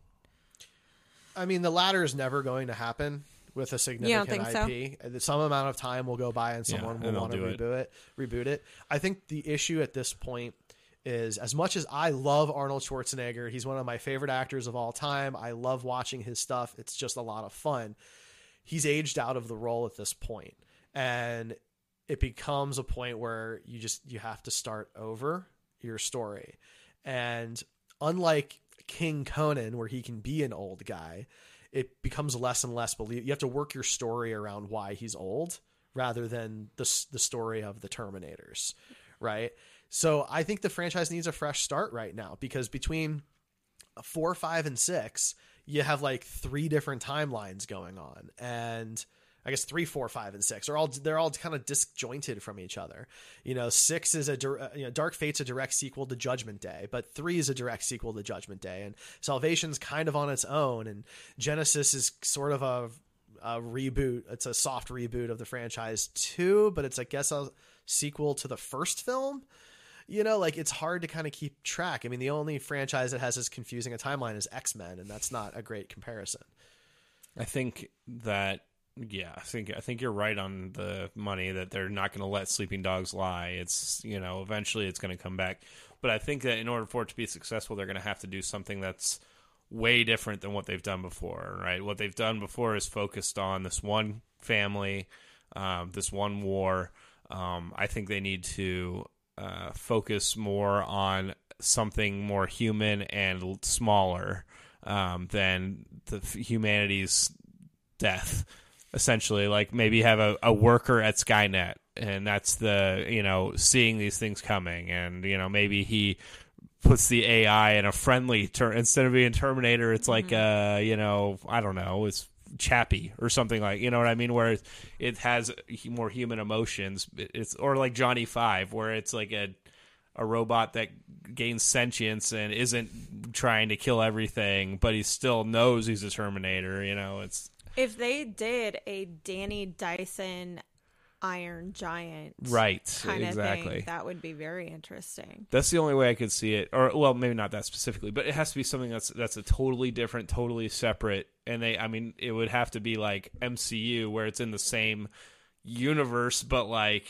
Speaker 2: I mean, the latter is never going to happen with a significant
Speaker 3: think so?
Speaker 2: I P. Some amount of time will go by and
Speaker 4: Yeah,
Speaker 2: someone
Speaker 4: and
Speaker 2: will
Speaker 4: they'll
Speaker 2: want to
Speaker 4: do it.
Speaker 2: reboot it. Reboot it. I think the issue at this point is, as much as I love Arnold Schwarzenegger, he's one of my favorite actors of all time. I love watching his stuff. It's just a lot of fun. He's aged out of the role at this point, and it becomes a point where you just you have to start over your story. And unlike King Conan, where he can be an old guy, it becomes less and less believable. You have to work your story around why he's old rather than the the story of the Terminators, right? So I think the franchise needs a fresh start right now, because between four, five, and six, you have like three different timelines going on, and I guess three, four, five, and six are all they're all kind of disjointed from each other. You know, six is a dir- you know Dark Fate's a direct sequel to Judgment Day, but three is a direct sequel to Judgment Day, and Salvation's kind of on its own, and Genesis is sort of a, a reboot. It's a soft reboot of the franchise too, but it's I guess a sequel to the first film. You know, like, it's hard to kind of keep track. I mean, the only franchise that has as confusing a timeline is X-Men, and that's not a great comparison.
Speaker 4: I think that yeah, I think I think you're right on the money that they're not going to let Sleeping Dogs lie. It's, you know, eventually it's going to come back. But I think that in order for it to be successful, they're going to have to do something that's way different than what they've done before, right? What they've done before is focused on this one family, um, this one war. Um, I think they need to uh, focus more on something more human and l- smaller um, than the humanity's death. Essentially, like maybe have a, a worker at Skynet, and that's the, you know, seeing these things coming, and, you know, maybe he puts the A I in a friendly ter- instead of being Terminator, it's like mm-hmm. uh, you know, I don't know, it's Chappie or something, like, you know what I mean, where it has more human emotions. It's or like Johnny Five, where it's like a a robot that gains sentience and isn't trying to kill everything, but he still knows he's a Terminator. You know, it's
Speaker 3: if they did a Danny Dyson Iron Giant,
Speaker 4: right?
Speaker 3: Kind
Speaker 4: exactly.
Speaker 3: Of thing, that would be very interesting.
Speaker 4: That's the only way I could see it, or well, maybe not that specifically, but it has to be something that's that's a totally different, totally separate. And they, I mean, it would have to be like M C U, where it's in the same universe, but like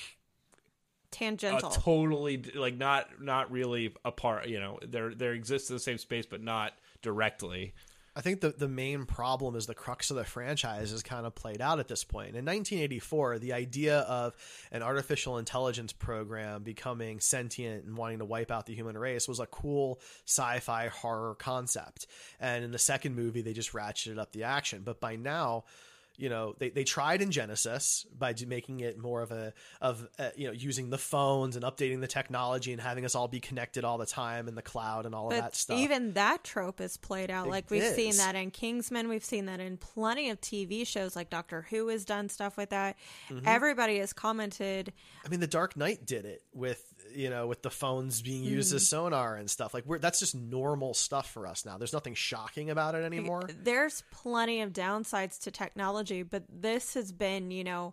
Speaker 3: tangential,
Speaker 4: uh, totally like not not really apart. You know, they're they exist in the same space, but not directly.
Speaker 2: I think the, the main problem is the crux of the franchise is kind of played out at this point. In nineteen eighty-four, the idea of an artificial intelligence program becoming sentient and wanting to wipe out the human race was a cool sci-fi horror concept. And in the second movie, they just ratcheted up the action. But by now, you know, they, they tried in Genesis by making it more of a, of uh, you know, using the phones and updating the technology and having us all be connected all the time in the cloud and all
Speaker 3: but
Speaker 2: of that stuff.
Speaker 3: Even that trope is played out.
Speaker 2: It
Speaker 3: like we've
Speaker 2: is.
Speaker 3: seen that in Kingsman. We've seen that in plenty of T V shows, like Doctor Who has done stuff with that. Mm-hmm. Everybody has commented.
Speaker 2: I mean, The Dark Knight did it with, you know, with the phones being used mm. as sonar and stuff. Like we're, that's just normal stuff for us now. There's nothing shocking about it anymore.
Speaker 3: There's plenty of downsides to technology, but this has been, you know,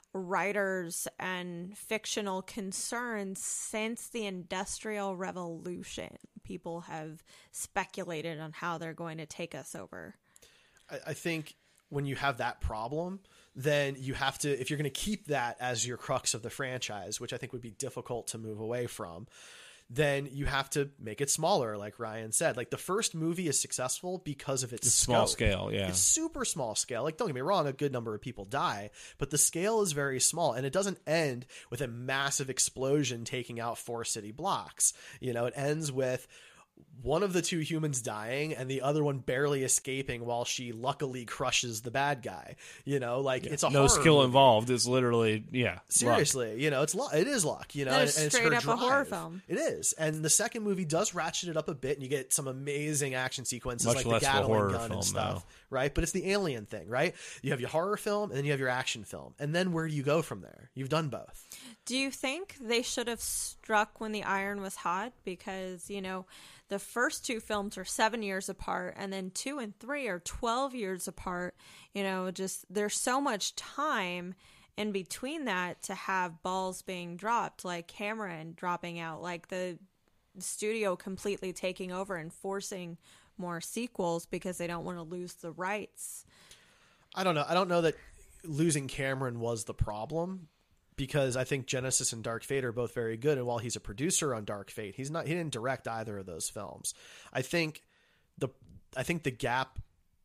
Speaker 3: writers and fictional concerns since the Industrial Revolution. People have speculated on how they're going to take us over.
Speaker 2: I, I think when you have that problem, then you have to, if you're going to keep that as your crux of the franchise, which I think would be difficult to move away from, then you have to make it smaller, like Ryan said. Like the first movie is successful because of its,
Speaker 4: it's
Speaker 2: scope.
Speaker 4: small scale, yeah.
Speaker 2: It's super small scale. Like, don't get me wrong, a good number of people die, but the scale is very small, and it doesn't end with a massive explosion taking out four city blocks. You know, it ends with one of the two humans dying and the other one barely escaping while she luckily crushes the bad guy. You know, like yeah. it's a
Speaker 4: no
Speaker 2: horror
Speaker 4: skill
Speaker 2: movie.
Speaker 4: involved. It's literally yeah.
Speaker 2: Seriously,
Speaker 4: luck.
Speaker 2: you know, it's luck. It is luck. You know,
Speaker 3: that
Speaker 2: and,
Speaker 3: is
Speaker 2: and it's
Speaker 3: straight
Speaker 2: her
Speaker 3: up
Speaker 2: drive.
Speaker 3: a horror film.
Speaker 2: It is, and the second movie does ratchet it up a bit, and you get some amazing action sequences
Speaker 4: Much
Speaker 2: like
Speaker 4: less
Speaker 2: the Gatling
Speaker 4: horror
Speaker 2: gun
Speaker 4: film,
Speaker 2: and stuff.
Speaker 4: though.
Speaker 2: Right, but it's the alien thing, right? You have your horror film, and then you have your action film, and then where do you go from there? You've done both.
Speaker 3: Do you think they should have struck when the iron was hot? Because, you know, the first two films are seven years apart, and then two and three are twelve years apart. You know, just there's so much time in between that to have balls being dropped, like Cameron dropping out, like the studio completely taking over and forcing more sequels because they don't want to lose the rights.
Speaker 2: I don't know. I don't know that losing Cameron was the problem, because I think Genesis and Dark Fate are both very good. And while he's a producer on Dark Fate, he's not, he didn't direct either of those films. I think the, I think the gap.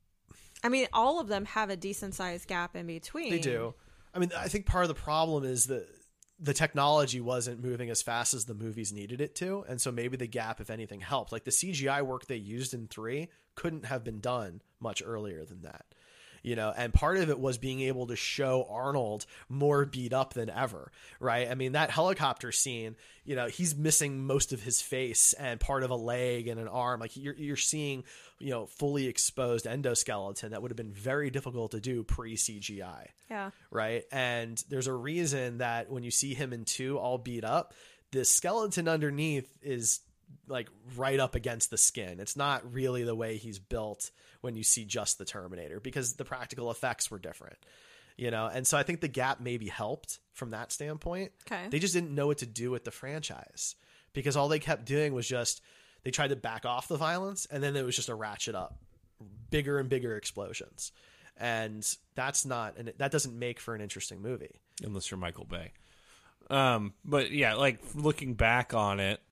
Speaker 3: I mean, all of them have a decent sized gap in between.
Speaker 2: They do. I mean, I think part of the problem is that the technology wasn't moving as fast as the movies needed it to. And so maybe the gap, if anything, helped. Like the C G I work they used in three couldn't have been done much earlier than that. You know, and part of it was being able to show Arnold more beat up than ever, right? I mean, that helicopter scene, you know, he's missing most of his face and part of a leg and an arm. Like you're you're seeing, you know, fully exposed endoskeleton that would have been very difficult to do pre-C G I.
Speaker 3: Yeah.
Speaker 2: Right? And there's a reason that when you see him in two all beat up, the skeleton underneath is like right up against the skin. It's not really the way he's built when you see just the Terminator, because the practical effects were different, you know? And so I think the gap maybe helped from that standpoint.
Speaker 3: Okay.
Speaker 2: They just didn't know what to do with the franchise, because all they kept doing was just, they tried to back off the violence, and then it was just a ratchet up, bigger and bigger explosions. And that's not, and that doesn't make for an interesting movie.
Speaker 4: Unless you're Michael Bay. Um, but yeah, like looking back on it,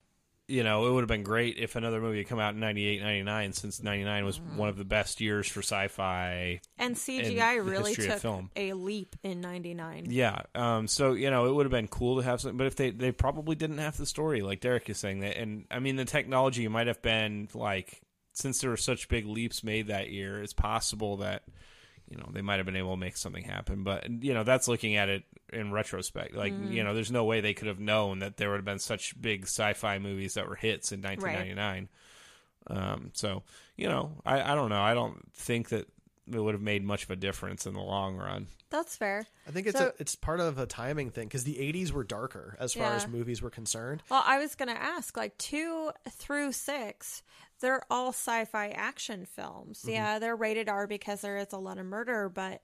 Speaker 4: you know, it would have been great if another movie had come out in ninety-eight, ninety-nine, since ninety-nine was one of the best years for sci-fi.
Speaker 3: And C G I
Speaker 4: in the
Speaker 3: really
Speaker 4: history of
Speaker 3: took
Speaker 4: film.
Speaker 3: a leap in ninety-nine.
Speaker 4: Yeah. Um, so, you know, it would have been cool to have something, but if they, they probably didn't have the story, like Derek is saying that. And I mean, the technology might have been like, since there were such big leaps made that year, it's possible that, you know, they might have been able to make something happen. But, you know, that's looking at it in retrospect. Like, mm. you know, there's no way they could have known that there would have been such big sci-fi movies that were hits in nineteen ninety-nine. Right. Um, so, you know, I, I don't know. I don't think that it would have made much of a difference in the long run.
Speaker 3: That's fair.
Speaker 2: I think it's
Speaker 3: so,
Speaker 2: a, it's part of a timing thing because the eighties were darker as far
Speaker 3: yeah.
Speaker 2: as movies were concerned.
Speaker 3: Well, I was going to ask, like, two through six, they're all sci-fi action films. Mm-hmm. Yeah, they're rated R because there is a lot of murder, but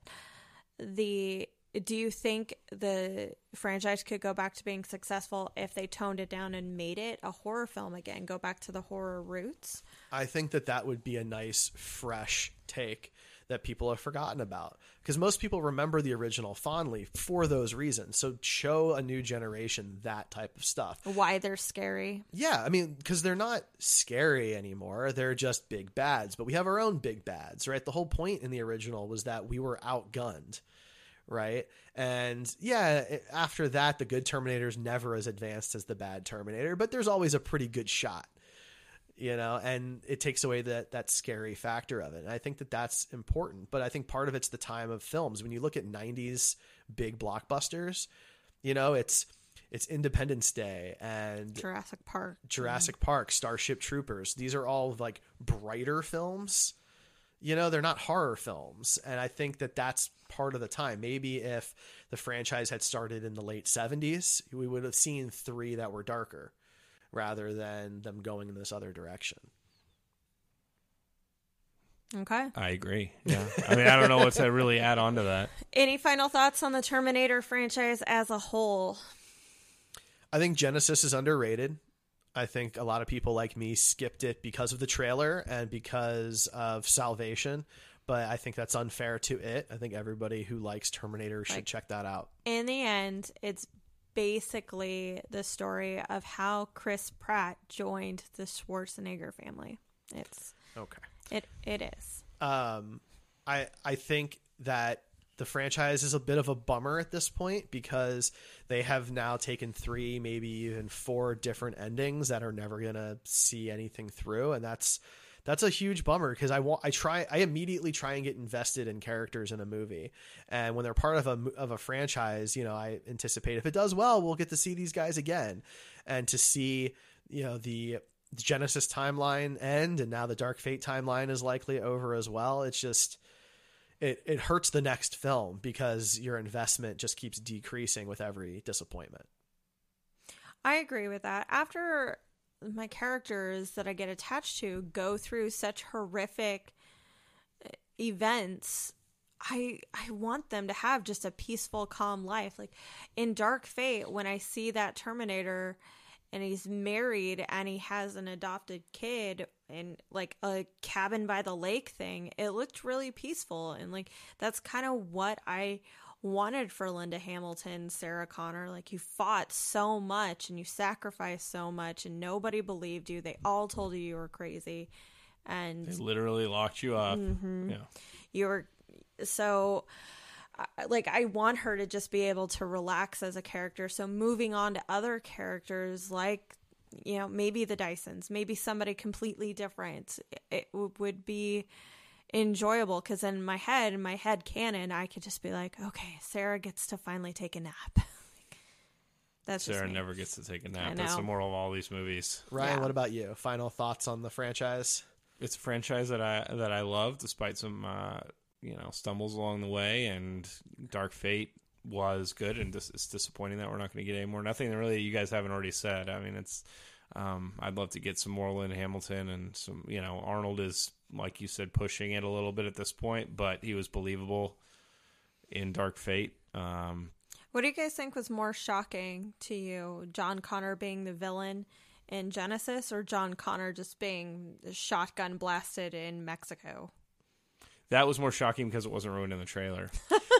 Speaker 3: the do you think the franchise could go back to being successful if they toned it down and made it a horror film again, go back to the horror roots?
Speaker 2: I think that that would be a nice, fresh take that people have forgotten about, because most people remember the original fondly for those reasons. So show a new generation that type of stuff.
Speaker 3: Why they're scary.
Speaker 2: Yeah, I mean, because they're not scary anymore. They're just big bads, but we have our own big bads, right? The whole point in the original was that we were outgunned, right? And yeah, after that, the good Terminator's never as advanced as the bad Terminator, but there's always a pretty good shot. You know, and it takes away that that scary factor of it. And I think that that's important. But I think part of it's the time of films. When you look at nineties big blockbusters, you know, it's it's Independence Day and
Speaker 3: Jurassic Park,
Speaker 2: Jurassic mm-hmm. Park, Starship Troopers. These are all like brighter films. You know, they're not horror films. And I think that that's part of the time. Maybe if the franchise had started in the late seventies, we would have seen three that were darker, rather than them going in this other direction.
Speaker 3: Okay.
Speaker 4: I agree. Yeah. I mean, I don't know what to really add on to that.
Speaker 3: Any final thoughts on the Terminator franchise as a whole?
Speaker 2: I think Genesis is underrated. I think a lot of people like me skipped it because of the trailer and because of Salvation, but I think that's unfair to it. I think everybody who likes Terminator should like, check that out.
Speaker 3: In the end, it's basically the story of how Chris Pratt joined the Schwarzenegger family. It's
Speaker 2: okay.
Speaker 3: It it is.
Speaker 2: Um, I I think that the franchise is a bit of a bummer at this point because they have now taken three, maybe even four different endings that are never gonna see anything through, and that's that's a huge bummer because I want I try I immediately try and get invested in characters in a movie, and when they're part of a of a franchise, you know, I anticipate if it does well, we'll get to see these guys again, and to see, you know, the Genesis timeline end, and now the Dark Fate timeline is likely over as well. It's just it it hurts the next film because your investment just keeps decreasing with every disappointment.
Speaker 3: I agree with that. After my characters that I get attached to go through such horrific events, I I want them to have just a peaceful, calm life. Like in Dark Fate, when I see that Terminator and he's married and he has an adopted kid and like a cabin by the lake thing, it looked really peaceful. And like that's kind of what I wanted for Linda Hamilton, Sarah Connor. Like you fought so much and you sacrificed so much and nobody believed you. They all told you you were crazy, and
Speaker 4: they literally locked you up.
Speaker 3: Mm-hmm.
Speaker 4: Yeah,
Speaker 3: you were so like I want her to just be able to relax as a character. So moving on to other characters like, you know, maybe the Dysons, maybe somebody completely different, it w- would be enjoyable because in my head, in my head canon, I could just be like, okay, Sarah gets to finally take a nap. That's
Speaker 4: Sarah
Speaker 3: just me.
Speaker 4: never gets to take a nap. That's the moral of all these movies.
Speaker 2: Ryan,
Speaker 3: Yeah.
Speaker 2: what about you? Final thoughts on the franchise?
Speaker 4: It's a franchise that I that I love, despite some uh, you know stumbles along the way. And Dark Fate was good, and dis- it's disappointing that we're not going to get any more. Nothing that really you guys haven't already said. I mean, it's um, I'd love to get some more Linda Hamilton and some. You know, Arnold is, like you said, pushing it a little bit at this point, but he was believable in Dark Fate. Um,
Speaker 3: What do you guys think was more shocking to you? John Connor being the villain in Genesis, or John Connor just being shotgun blasted in Mexico?
Speaker 4: That was more shocking because it wasn't ruined in the trailer.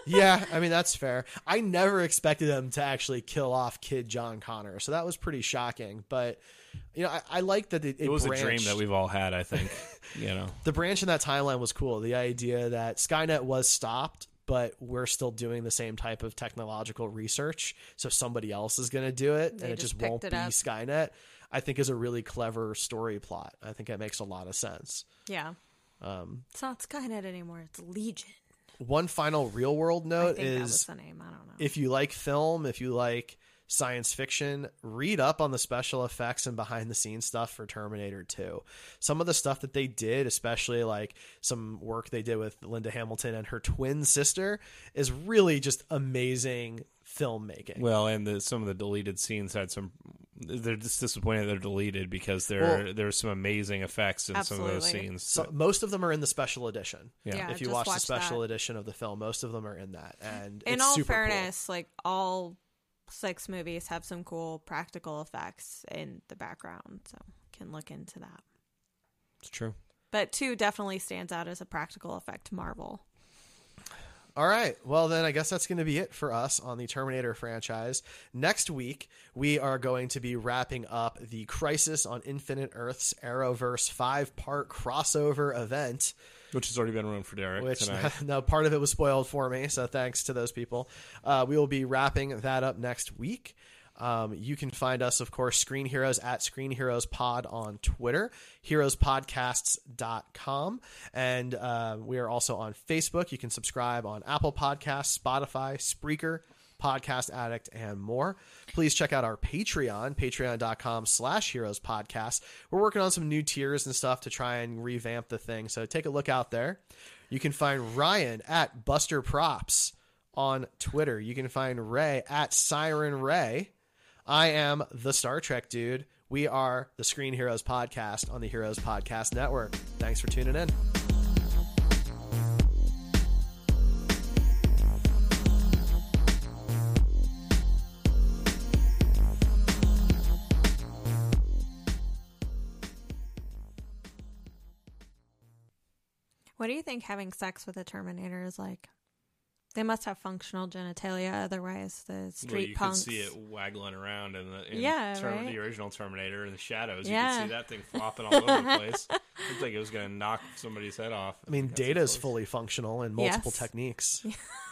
Speaker 2: Yeah, I mean, that's fair. I never expected them to actually kill off Kid John Connor, so that was pretty shocking. But, you know, I, I like that it, it,
Speaker 4: It was
Speaker 2: branched.
Speaker 4: a dream that we've all had, I think. You know,
Speaker 2: The branch in that timeline was cool. The idea that Skynet was stopped, but we're still doing the same type of technological research, so somebody else is going to do it,
Speaker 3: They
Speaker 2: and it
Speaker 3: just
Speaker 2: just
Speaker 3: picked
Speaker 2: won't
Speaker 3: it
Speaker 2: be
Speaker 3: up.
Speaker 2: Skynet, I think is a really clever story plot. I think it makes a lot of sense.
Speaker 3: Yeah.
Speaker 2: Um,
Speaker 3: It's not Skynet anymore. It's Legion.
Speaker 2: one final real world
Speaker 3: I
Speaker 2: note
Speaker 3: think that was
Speaker 2: is
Speaker 3: the name. I don't know.
Speaker 2: if you like film, if you like science fiction, read up on the special effects and behind the scenes stuff for Terminator two. Some of the stuff that they did, especially like some work they did with Linda Hamilton and her twin sister, is really just amazing filmmaking.
Speaker 4: well, and the, some of the deleted scenes had some. They're just disappointed they're deleted because there
Speaker 2: Well-
Speaker 4: there's some amazing effects in some of those
Speaker 3: Absolutely.
Speaker 4: scenes.
Speaker 2: So, most of them are in the special edition.
Speaker 4: Yeah.
Speaker 3: Yeah,
Speaker 2: if you
Speaker 3: just
Speaker 2: watch the
Speaker 3: watch
Speaker 2: special
Speaker 3: that.
Speaker 2: edition of the film, most of them are in that. And
Speaker 3: In
Speaker 2: it's
Speaker 3: all
Speaker 2: super cool.
Speaker 3: fairness, like all six movies have some cool practical effects in the background, so can look into that.
Speaker 4: It's true.
Speaker 3: But two definitely stands out as a practical effect marvel.
Speaker 2: All right. Well, then I guess that's going to be it for us on the Terminator franchise. Next week, we are going to be wrapping up the Crisis on Infinite Earths Arrowverse five-part crossover event,
Speaker 4: Which has already been run for Derek
Speaker 2: which
Speaker 4: tonight.
Speaker 2: no part of it was spoiled for me, so thanks to those people. Uh, we will be wrapping that up next week. Um, you can find us, of course, Screen Heroes at Screen Heroes Pod on Twitter, heroes podcasts dot com. And uh, we are also on Facebook. You can subscribe on Apple Podcasts, Spotify, Spreaker, Podcast Addict, and more. Please check out our Patreon, patreon dot com slash heroes podcast. We're working on some new tiers and stuff to try and revamp the thing, so take a look out there. You can find Ryan at Buster Props on Twitter. You can find Ray at Siren Ray. I am the Star Trek dude. We are the Screen Heroes Podcast on the Heroes Podcast Network. Thanks for tuning in.
Speaker 3: What do you think having sex with a Terminator is like? They must have functional genitalia, otherwise the street
Speaker 4: well, you
Speaker 3: punks.
Speaker 4: could see it waggling around in the in
Speaker 3: Yeah,
Speaker 4: Term-
Speaker 3: right?
Speaker 4: the original Terminator in the shadows.
Speaker 3: Yeah.
Speaker 4: You could see that thing flopping all over the place. Looked like it was going to knock somebody's head off.
Speaker 2: I mean,
Speaker 4: That's
Speaker 2: Data's
Speaker 4: close.
Speaker 2: fully functional in multiple
Speaker 3: Yes.
Speaker 2: techniques.